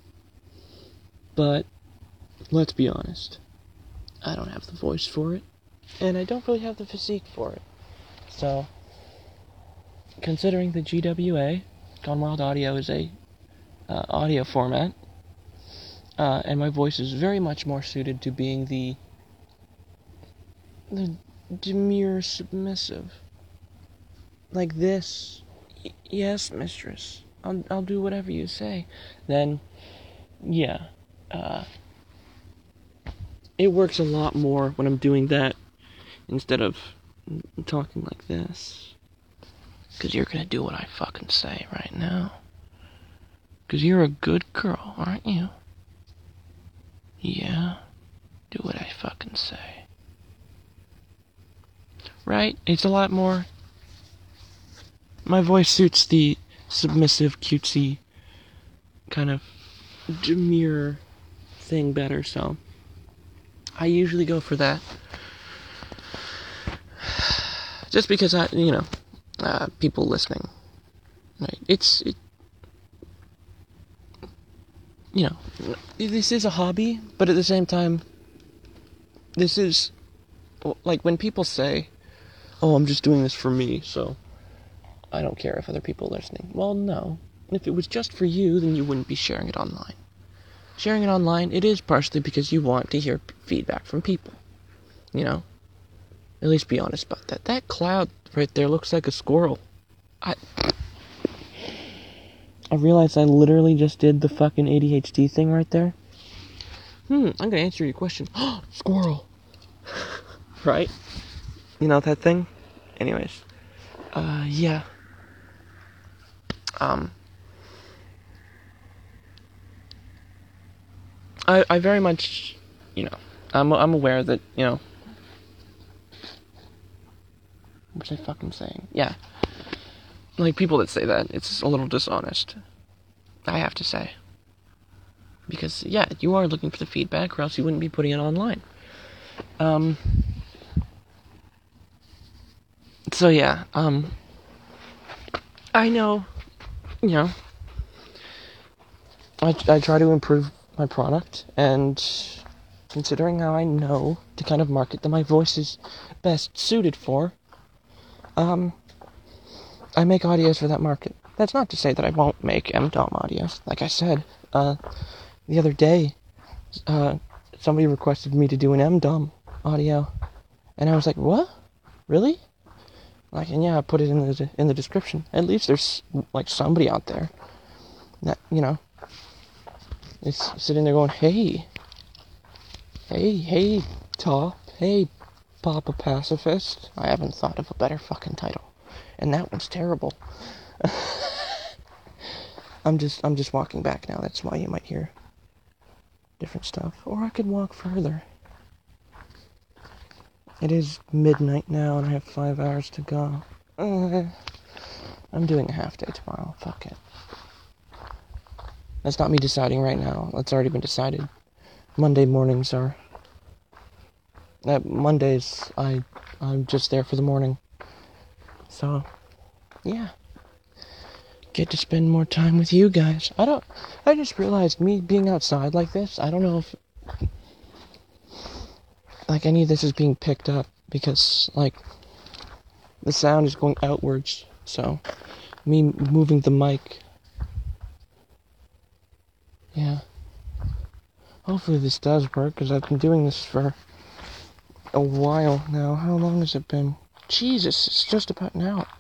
[SPEAKER 1] But, let's be honest. I don't have the voice for it. And I don't really have the physique for it. So, considering the GWA, Gone Wild Audio is a audio format, and my voice is very much more suited to being the demure submissive. Like this. Yes, mistress. I'll do whatever you say. Then, yeah. It works a lot more when I'm doing that instead of talking like this. Because you're gonna do what I fucking say right now. Because you're a good girl, aren't you? Yeah. do what I fucking say. Right? It's a lot more... My voice suits the submissive, cutesy, kind of demure thing better, so... I usually go for that. Just because people listening. Right? This is a hobby, but at the same time, this is, like, when people say, oh, I'm just doing this for me, so I don't care if other people are listening. Well, no. If it was just for you, then you wouldn't be sharing it online. Sharing it online, it is partially because you want to hear feedback from people. At least be honest about that. That cloud right there looks like a squirrel. I realized I literally just did the fucking ADHD thing right there. I'm gonna answer your question. Squirrel! Right? You know that thing? Anyways. Yeah. I very much, I'm aware that, what was I fucking saying? Yeah. Like, people that say that, it's a little dishonest. I have to say. Because, yeah, you are looking for the feedback, or else you wouldn't be putting it online. So, yeah, I know, I try to improve my product, and considering how I know the kind of market that my voice is best suited for, I make audios for that market. That's not to say that I won't make MDOM audios. Like I said, the other day, somebody requested me to do an MDOM audio, and I was like, what? Really? Like, and yeah, I put it in the description. At least there's, like, somebody out there that, is sitting there going, hey, Top, hey, Papa Pacifist. I haven't thought of a better fucking title. And that one's terrible. I'm just walking back now. That's why you might hear different stuff. Or I could walk further. It is midnight now, and I have 5 hours to go. I'm doing a half day tomorrow. Fuck it. That's not me deciding right now. That's already been decided. Monday mornings are... Mondays, I'm just there for the morning. So, yeah. Get to spend more time with you guys. I just realized me being outside like this, I don't know if, like, any of this is being picked up, because, like, the sound is going outwards, so, me moving the mic, yeah. Hopefully this does work, because I've been doing this for a while now. How long has it been? Jesus, it's just about an hour.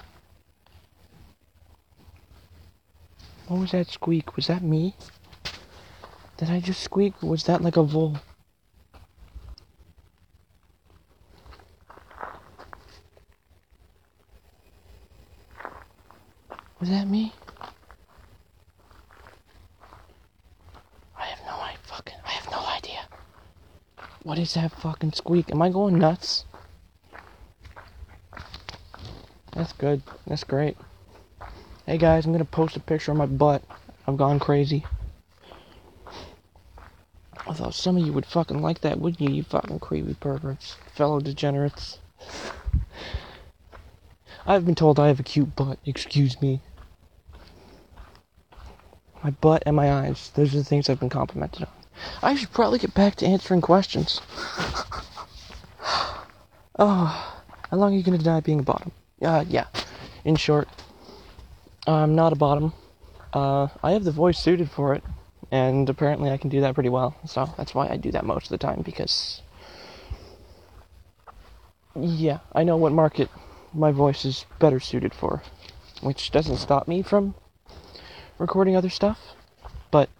[SPEAKER 1] What was that squeak? Was that me? Did I just squeak, or was that like a vole? Was that me? I have no idea. What is that fucking squeak? Am I going nuts? That's good. That's great. Hey guys, I'm gonna post a picture of my butt. I've gone crazy. I thought some of you would fucking like that, wouldn't you, you fucking creepy perverts. Fellow degenerates. I've been told I have a cute butt, excuse me. My butt and my eyes, those are the things I've been complimented on. I should probably get back to answering questions. Oh, how long are you gonna deny being a bottom? Yeah. In short, I'm not a bottom. I have the voice suited for it, and apparently I can do that pretty well, so that's why I do that most of the time, because, yeah, I know what market my voice is better suited for, which doesn't stop me from recording other stuff, but,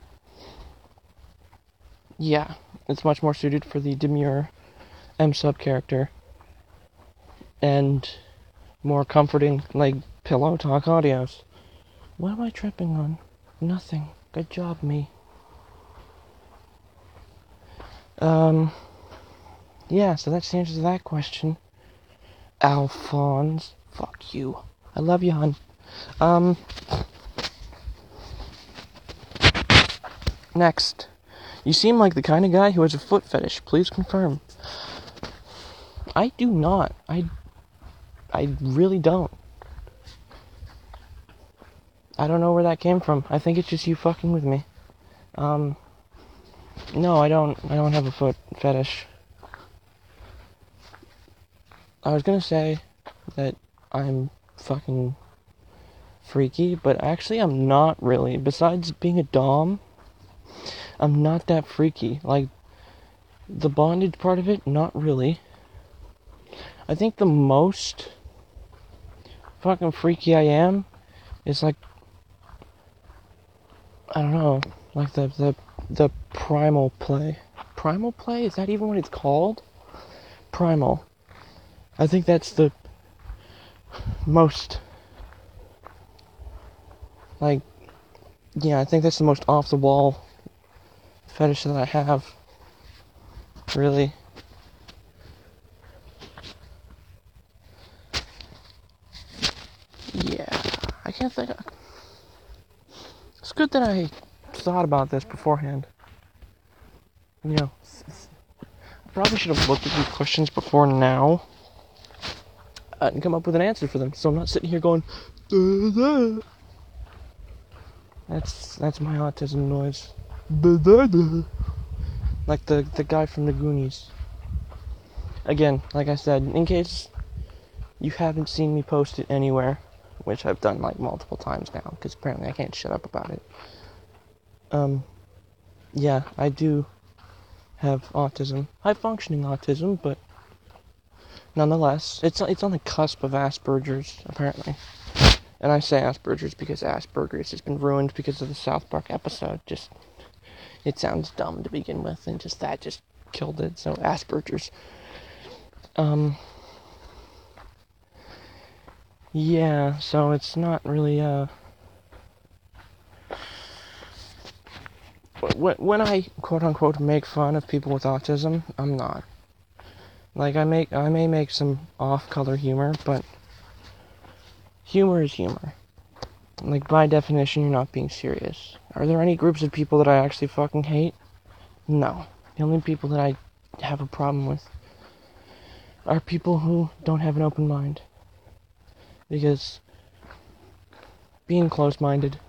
[SPEAKER 1] yeah, it's much more suited for the demure M-sub character, and more comforting, like, pillow talk audios. What am I tripping on? Nothing. Good job, me. Yeah, so that's the answer to that question. Alphonse. Fuck you. I love you, hon. Next. You seem like the kind of guy who has a foot fetish. Please confirm. I do not. I really don't. I don't know where that came from. I think it's just you fucking with me. No, I don't have a foot fetish. I was gonna say that I'm fucking freaky, but actually I'm not really. Besides being a dom, I'm not that freaky. Like, the bondage part of it, not really. I think the most fucking freaky I am is like, I don't know, like the primal play. Primal play? Is that even what it's called? Primal. I think that's the most, like, yeah, I think that's the most off the wall fetish that I have. Really. Yeah, I can't think of... It's good that I thought about this beforehand. You know, I probably should have looked at these questions before now and come up with an answer for them, so I'm not sitting here going, duh, duh. That's my autism noise. Duh, duh, duh. Like the guy from the Goonies. Again, like I said, in case you haven't seen me post it anywhere, which I've done like multiple times now, because apparently I can't shut up about it. Yeah, I do have autism. High-functioning autism, but nonetheless, it's on the cusp of Asperger's, apparently. And I say Asperger's because Asperger's has been ruined because of the South Park episode. Just, it sounds dumb to begin with, and just that just killed it, so Asperger's. Yeah, so it's not really, when I quote-unquote make fun of people with autism, I'm not. Like, I may make some off-color humor, but humor is humor. Like, by definition, you're not being serious. Are there any groups of people that I actually fucking hate? No. The only people that I have a problem with are people who don't have an open mind. Because being closed-minded,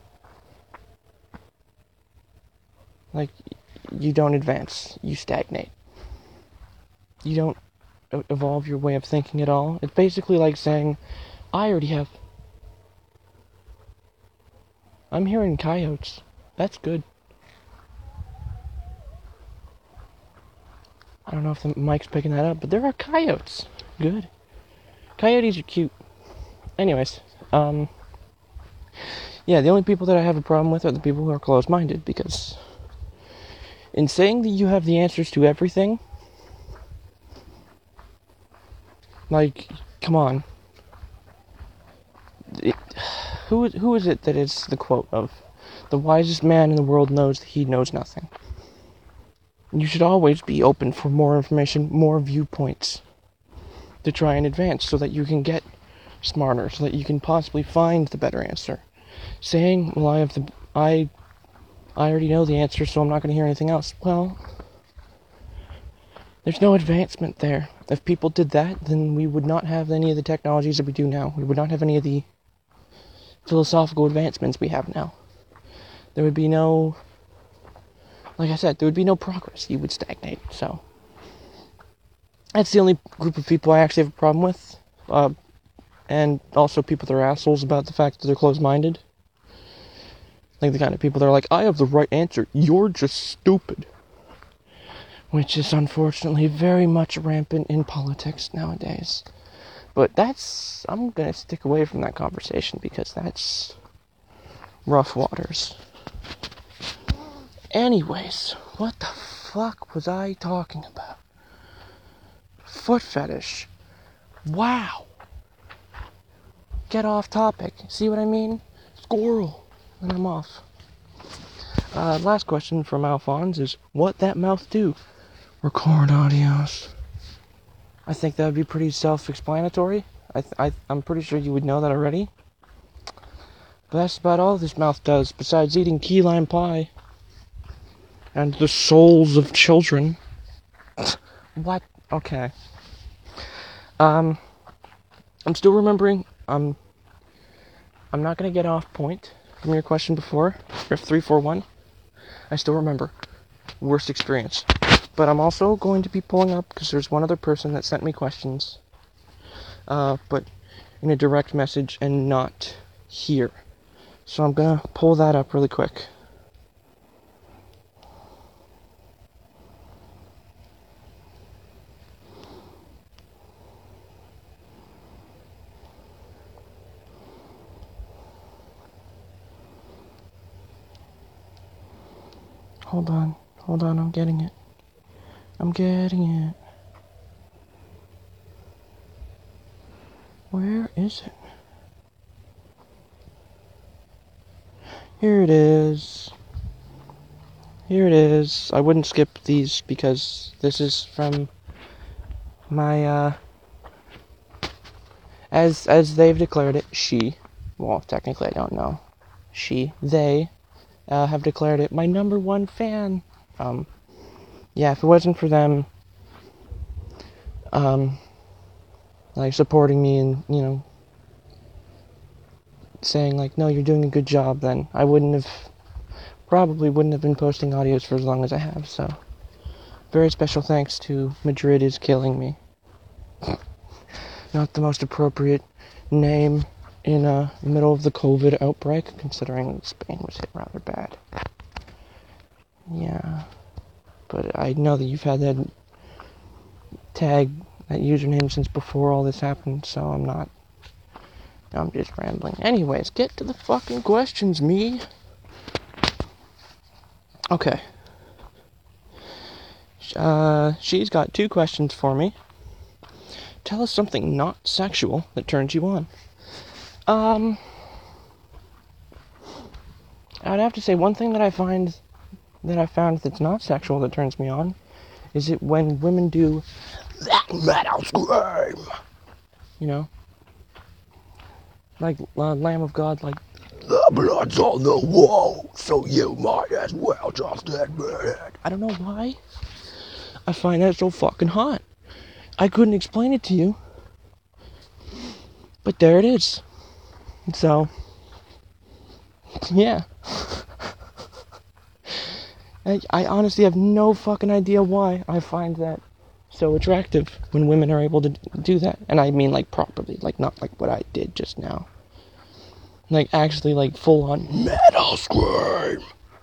[SPEAKER 1] like, you don't advance, you stagnate. You don't evolve your way of thinking at all. It's basically like saying, I already have... I'm hearing coyotes. That's good. I don't know if the mic's picking that up, but there are coyotes. Good. Coyotes are cute. Anyways, yeah, the only people that I have a problem with are the people who are closed-minded, because in saying that you have the answers to everything, like, come on. Who is it that is the quote of, the wisest man in the world knows that he knows nothing? You should always be open for more information, more viewpoints, to try and advance, so that you can get smarter, so that you can possibly find the better answer. Saying, well, I already know the answer, so I'm not going to hear anything else. Well, there's no advancement there. If people did that, then we would not have any of the technologies that we do now. We would not have any of the philosophical advancements we have now. There would be no... Like I said, there would be no progress. You would stagnate, so... That's the only group of people I actually have a problem with. And also people that are assholes about the fact that they're closed-minded. Like the kind of people that are like, I have the right answer, you're just stupid. Which is unfortunately very much rampant in politics nowadays. But I'm gonna stick away from that conversation because that's rough waters. Anyways, what the fuck was I talking about? Foot fetish. Wow. Get off topic. See what I mean? Squirrel. And I'm off. Last question from Alphonse is, what that mouth do? record audios. I think that would be pretty self-explanatory. I'm pretty sure you would know that already. But that's about all this mouth does, besides eating key lime pie. And the souls of children. What? Okay. I'm still remembering, I'm not gonna get off point from your question before, Riff 341. I still remember. Worst experience. But I'm also going to be pulling up, because there's one other person that sent me questions, but in a direct message and not here. So I'm gonna pull that up really quick. Hold on, I'm getting it. Where is it? Here it is. I wouldn't skip these because this is from my, as they've declared it, well, technically I don't know. They have declared it my number one fan. Yeah, if it wasn't for them, like supporting me and, saying like, no, you're doing a good job, then I probably wouldn't have been posting audios for as long as I have, so very special thanks to Madrid is killing me. Not the most appropriate name in the middle of the COVID outbreak, considering Spain was hit rather bad. Yeah, but I know that you've had that username since before all this happened, so I'm just rambling. Anyways, get to the fucking questions, me. Okay. She's got 2 questions for me. Tell us something not sexual that turns you on. I'd have to say one thing that I found that's not sexual that turns me on is it when women do that metal scream. Like Lamb of God, like the blood's on the wall, so you might as well just admit it. I don't know why I find that so fucking hot. I couldn't explain it to you, but there it is. So, yeah. I honestly have no fucking idea why I find that so attractive when women are able to do that. And I mean like properly, like not like what I did just now. Like actually like full on metal scream.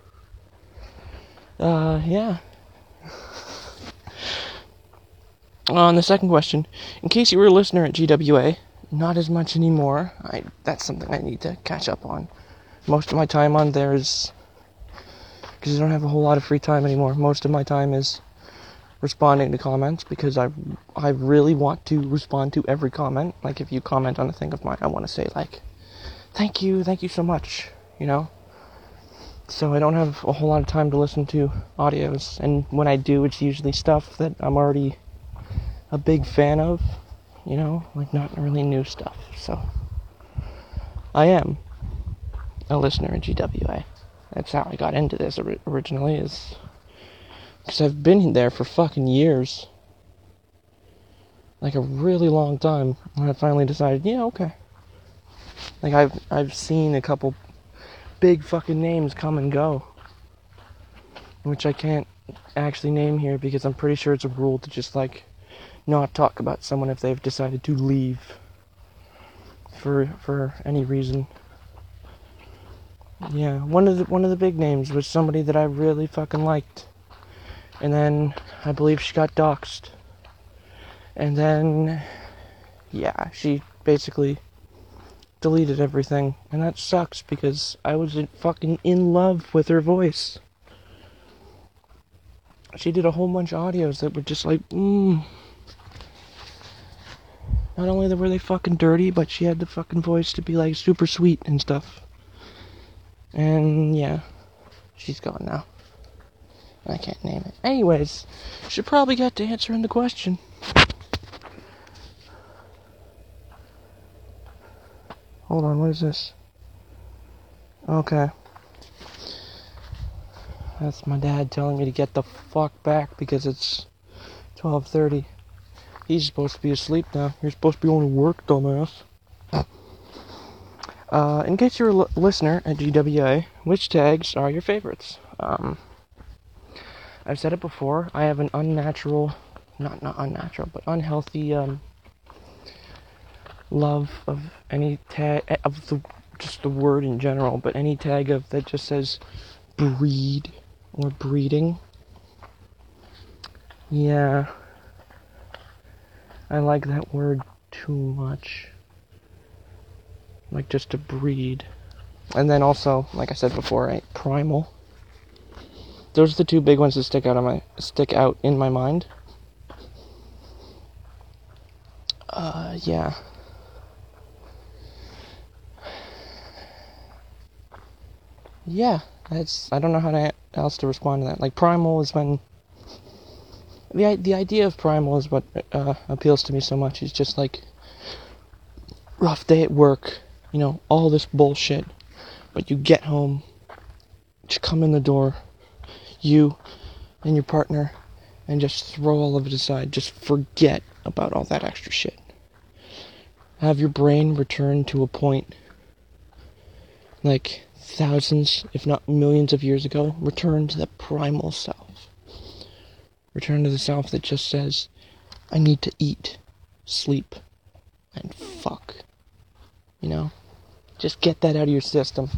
[SPEAKER 1] Yeah. On the second question, in case you were a listener at GWA, not as much anymore. That's something I need to catch up on. Most of my time on there is, because I don't have a whole lot of free time anymore, most of my time is responding to comments, because I really want to respond to every comment. Like if you comment on a thing of mine, I want to say like, thank you so much, So I don't have a whole lot of time to listen to audios, and when I do, it's usually stuff that I'm already a big fan of, like not really new stuff. So I am a listener at GWA. That's how I got into this originally, is because I've been there for fucking years. Like a really long time. And I finally decided, yeah, okay. Like I've seen a couple big fucking names come and go, which I can't actually name here because I'm pretty sure it's a rule to just like not talk about someone if they've decided to leave for any reason. Yeah, one of the big names was somebody that I really fucking liked, and then I believe she got doxxed, and then yeah, she basically deleted everything, and that sucks because I was fucking in love with her voice. She did a whole bunch of audios that were just like, Not only were they fucking dirty, but she had the fucking voice to be like super sweet and stuff. And yeah, she's gone now. I can't name it. Anyways, should probably get to answering the question. Hold on, what is this? Okay. That's my dad telling me to get the fuck back because it's 12:30. He's supposed to be asleep now. You're supposed to be going to work, dumbass. In case you're a listener at GWA, which tags are your favorites? I've said it before. I have an unnatural, not unnatural, but unhealthy love of any tag of just the word in general, but any tag of that just says breed or breeding. Yeah, I like that word too much. Like just to breed. And then also, like I said before, right, primal. Those are the two big ones that stick out in my mind. Yeah. Yeah, I don't know how else to respond to that. Like, primal is when, the idea of primal is what appeals to me so much. It's just like, rough day at work, all this bullshit, but you get home, just come in the door, you and your partner, and just throw all of it aside. Just forget about all that extra shit. Have your brain return to a point like thousands, if not millions of years ago. Return to the primal self. Return to the self that just says, I need to eat, sleep, and fuck. Just get that out of your system.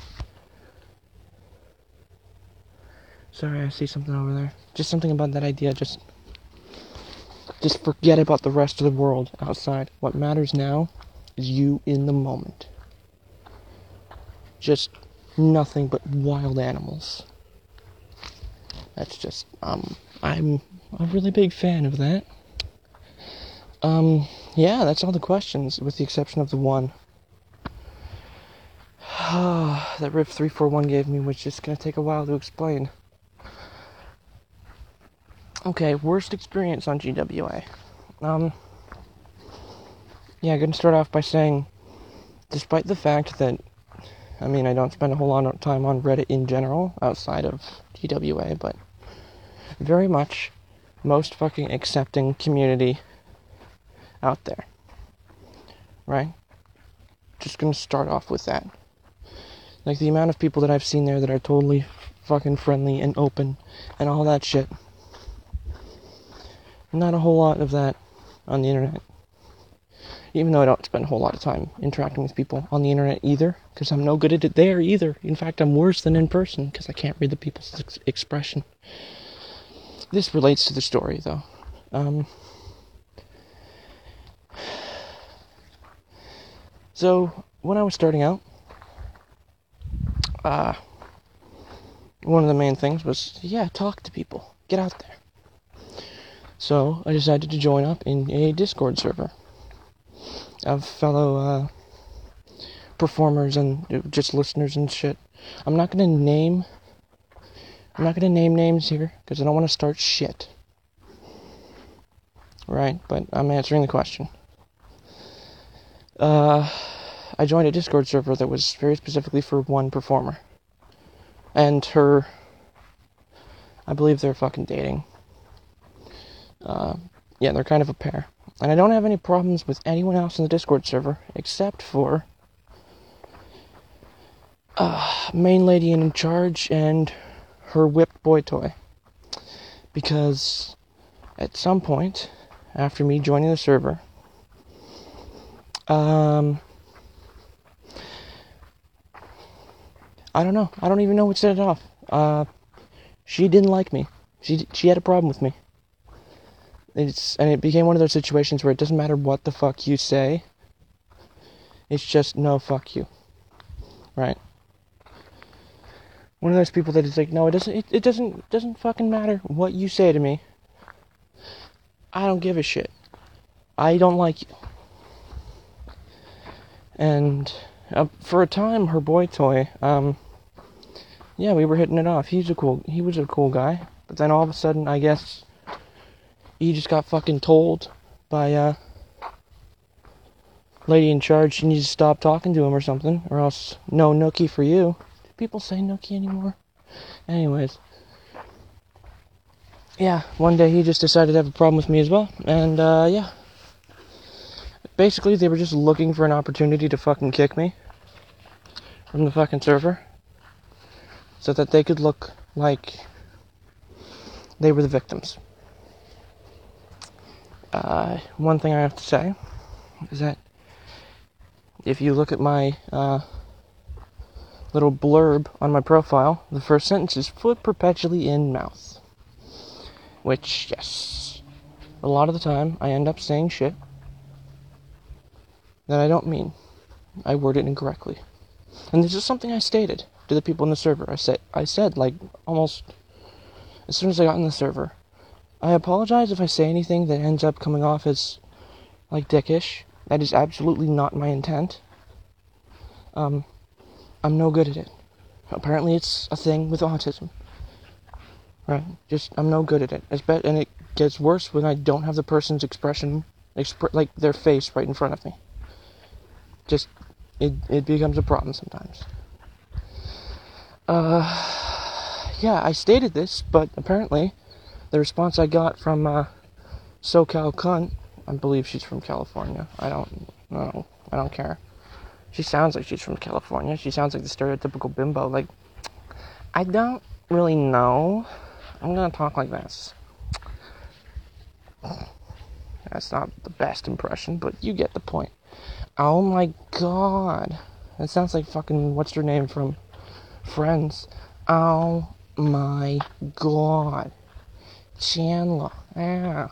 [SPEAKER 1] Sorry, I see something over there. Just something about that idea. Just forget about the rest of the world outside. What matters now is you in the moment. Just nothing but wild animals. That's just, I'm a really big fan of that. Yeah, that's all the questions, with the exception of the one that Riff 341 gave me, which is going to take a while to explain. Okay, worst experience on GWA. Yeah, I'm going to start off by saying, despite the fact that, I don't spend a whole lot of time on Reddit in general, outside of GWA, but very much most fucking accepting community out there. Right? Just going to start off with that. Like, the amount of people that I've seen there that are totally fucking friendly and open and all that shit. Not a whole lot of that on the internet. Even though I don't spend a whole lot of time interacting with people on the internet either, because I'm no good at it there either. In fact, I'm worse than in person, because I can't read the people's expression. This relates to the story, though. So, when I was starting out, one of the main things was, talk to people. Get out there. So, I decided to join up in a Discord server of fellow performers and just listeners and shit. I'm not gonna name names here, because I don't want to start shit. Right, but I'm answering the question. I joined a Discord server that was very specifically for one performer. And her, I believe they're fucking dating. Yeah, they're kind of a pair. And I don't have any problems with anyone else in the Discord server, except for main lady in charge and her whipped boy toy. Because at some point, after me joining the server, I don't know. I don't even know what set it off. She didn't like me. She had a problem with me. And it became one of those situations where it doesn't matter what the fuck you say. It's just, no, fuck you. Right? One of those people that is like, no, it doesn't fucking matter what you say to me. I don't give a shit. I don't like you. And for a time, her boy toy, yeah, we were hitting it off. He was a cool guy, But then all of a sudden, I guess, he just got fucking told by, lady in charge she needs to stop talking to him or something, or else no nookie for you. Do people say nookie anymore? Anyways. Yeah, one day he just decided to have a problem with me as well, and, yeah. Basically, they were just looking for an opportunity to fucking kick me from the fucking server, so that they could look like they were the victims. One thing I have to say is that if you look at my little blurb on my profile, the first sentence is foot perpetually in mouth. Which, yes, a lot of the time I end up saying shit that I don't mean. I word it incorrectly. And this is something I stated to the people in the server. I said, like, almost as soon as I got in the server, I apologize if I say anything that ends up coming off as, like, dickish. That is absolutely not my intent. I'm no good at it. Apparently it's a thing with autism. Right? I'm no good at it. And it gets worse when I don't have the person's expression, like, their face right in front of me. It becomes a problem sometimes. Yeah, I stated this, but apparently the response I got from, SoCal Cunt, I believe she's from California. I don't know. I don't care. She sounds like she's from California. She sounds like the stereotypical bimbo. Like, I don't really know. I'm gonna talk like this. That's not the best impression, but you get the point. Oh my god. That sounds like fucking, what's her name from Friends? Oh my god. Chandler. Yeah.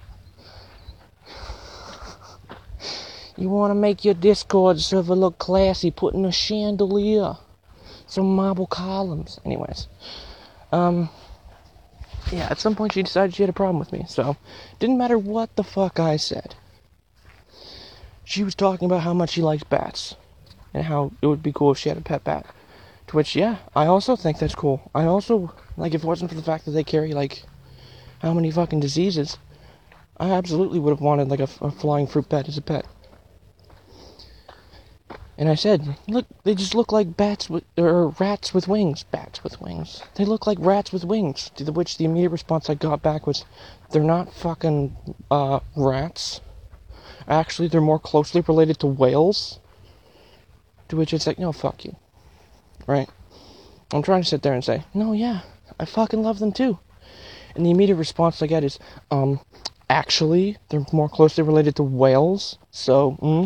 [SPEAKER 1] You want to make your Discord server look classy, put in a chandelier, some marble columns. Anyways, yeah, at some point she decided she had a problem with me, so didn't matter what the fuck I said. She was talking about how much she likes bats, and how it would be cool if she had a pet bat. To which, yeah, I also think that's cool. I also, like, if it wasn't for the fact that they carry, like, how many fucking diseases, I absolutely would have wanted, like, a flying fruit bat as a pet. And I said, look, they just look like rats with wings. Bats with wings. They look like rats with wings. To which the immediate response I got back was, they're not fucking, rats. Actually, they're more closely related to whales. To which it's like, no, fuck you. Right? I'm trying to sit there and say, no, yeah, I fucking love them too. And the immediate response I get is, actually, they're more closely related to whales. So,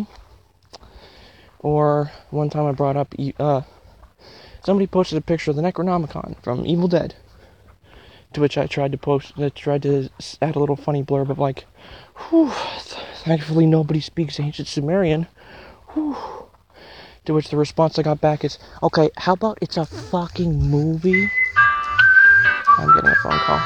[SPEAKER 1] Or, one time I brought up, somebody posted a picture of the Necronomicon from Evil Dead. To which I tried to add a little funny blurb of like, whew, thankfully nobody speaks ancient Sumerian. Whew. To which the response I got back is, okay, how about it's a fucking movie? I'm getting a phone call.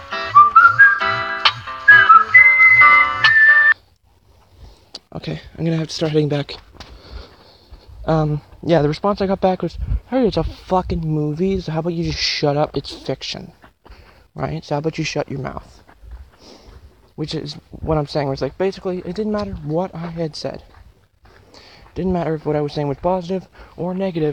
[SPEAKER 1] Okay, I'm gonna have to start heading back. Yeah, the response I got back was, hey, it's a fucking movie, so how about you just shut up, it's fiction. Right? So how about you shut your mouth? Which is what I'm saying, was like, basically, it didn't matter what I had said. It didn't matter if what I was saying was positive or negative.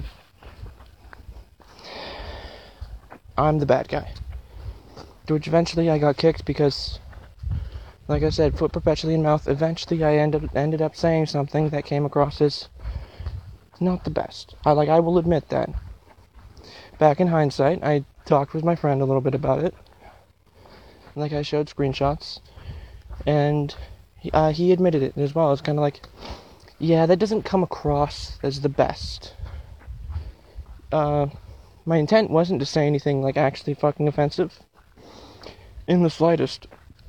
[SPEAKER 1] I'm the bad guy. To which eventually I got kicked because, like I said, foot perpetually in mouth. Eventually I ended up saying something that came across as not the best. I will admit that. Back in hindsight, I talked with my friend a little bit about it. Like, I showed screenshots, and he admitted it as well. It's kind of like, yeah, that doesn't come across as the best. My intent wasn't to say anything, like, actually fucking offensive. In the slightest.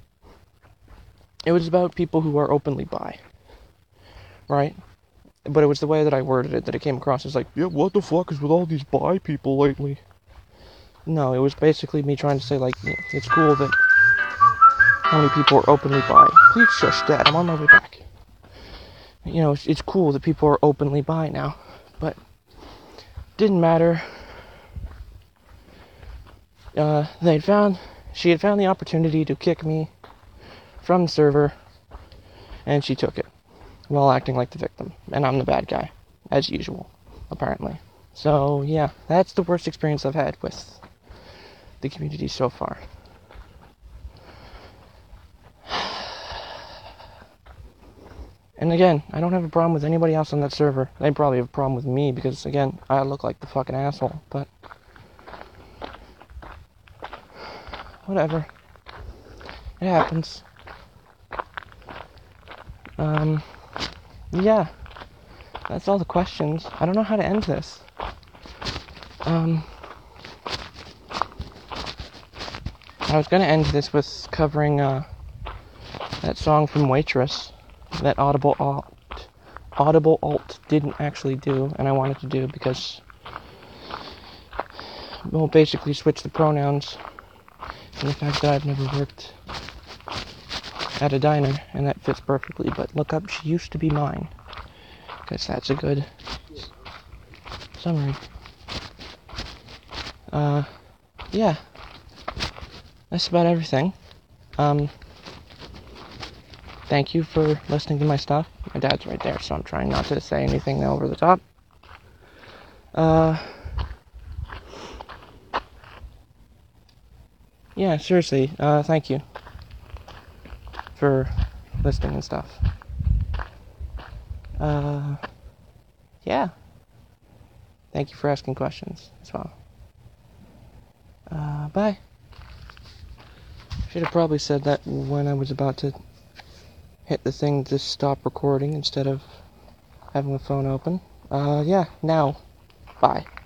[SPEAKER 1] It was about people who are openly bi. Right? But it was the way that I worded it that it came across as like, yeah, what the fuck is with all these bi people lately? No, it was basically me trying to say, like, it's cool that how many people are openly bi. Please shush, Dad, I'm on my way back. You know, it's cool that people are openly bi now, but didn't matter. They'd found She had found the opportunity to kick me from the server, and she took it, while acting like the victim. And I'm the bad guy, as usual, apparently. So, yeah, that's the worst experience I've had with the community so far. And again, I don't have a problem with anybody else on that server. They probably have a problem with me because, again, I look like the fucking asshole. But whatever. It happens. Yeah. That's all the questions. I don't know how to end this. I was gonna end this with covering, that song from Waitress that Audible Alt didn't actually do, and I wanted to do because we'll basically switch the pronouns, and the fact that I've never worked at a diner, and that fits perfectly. But look up She Used to Be Mine, because that's a good summary. Yeah, that's about everything. Thank you for listening to my stuff. My dad's right there, so I'm trying not to say anything over the top. Yeah, seriously, thank you for listening and stuff. Yeah. Thank you for asking questions as well. Bye. Should have probably said that when I was about to hit the thing to stop recording instead of having the phone open. Yeah, now. Bye.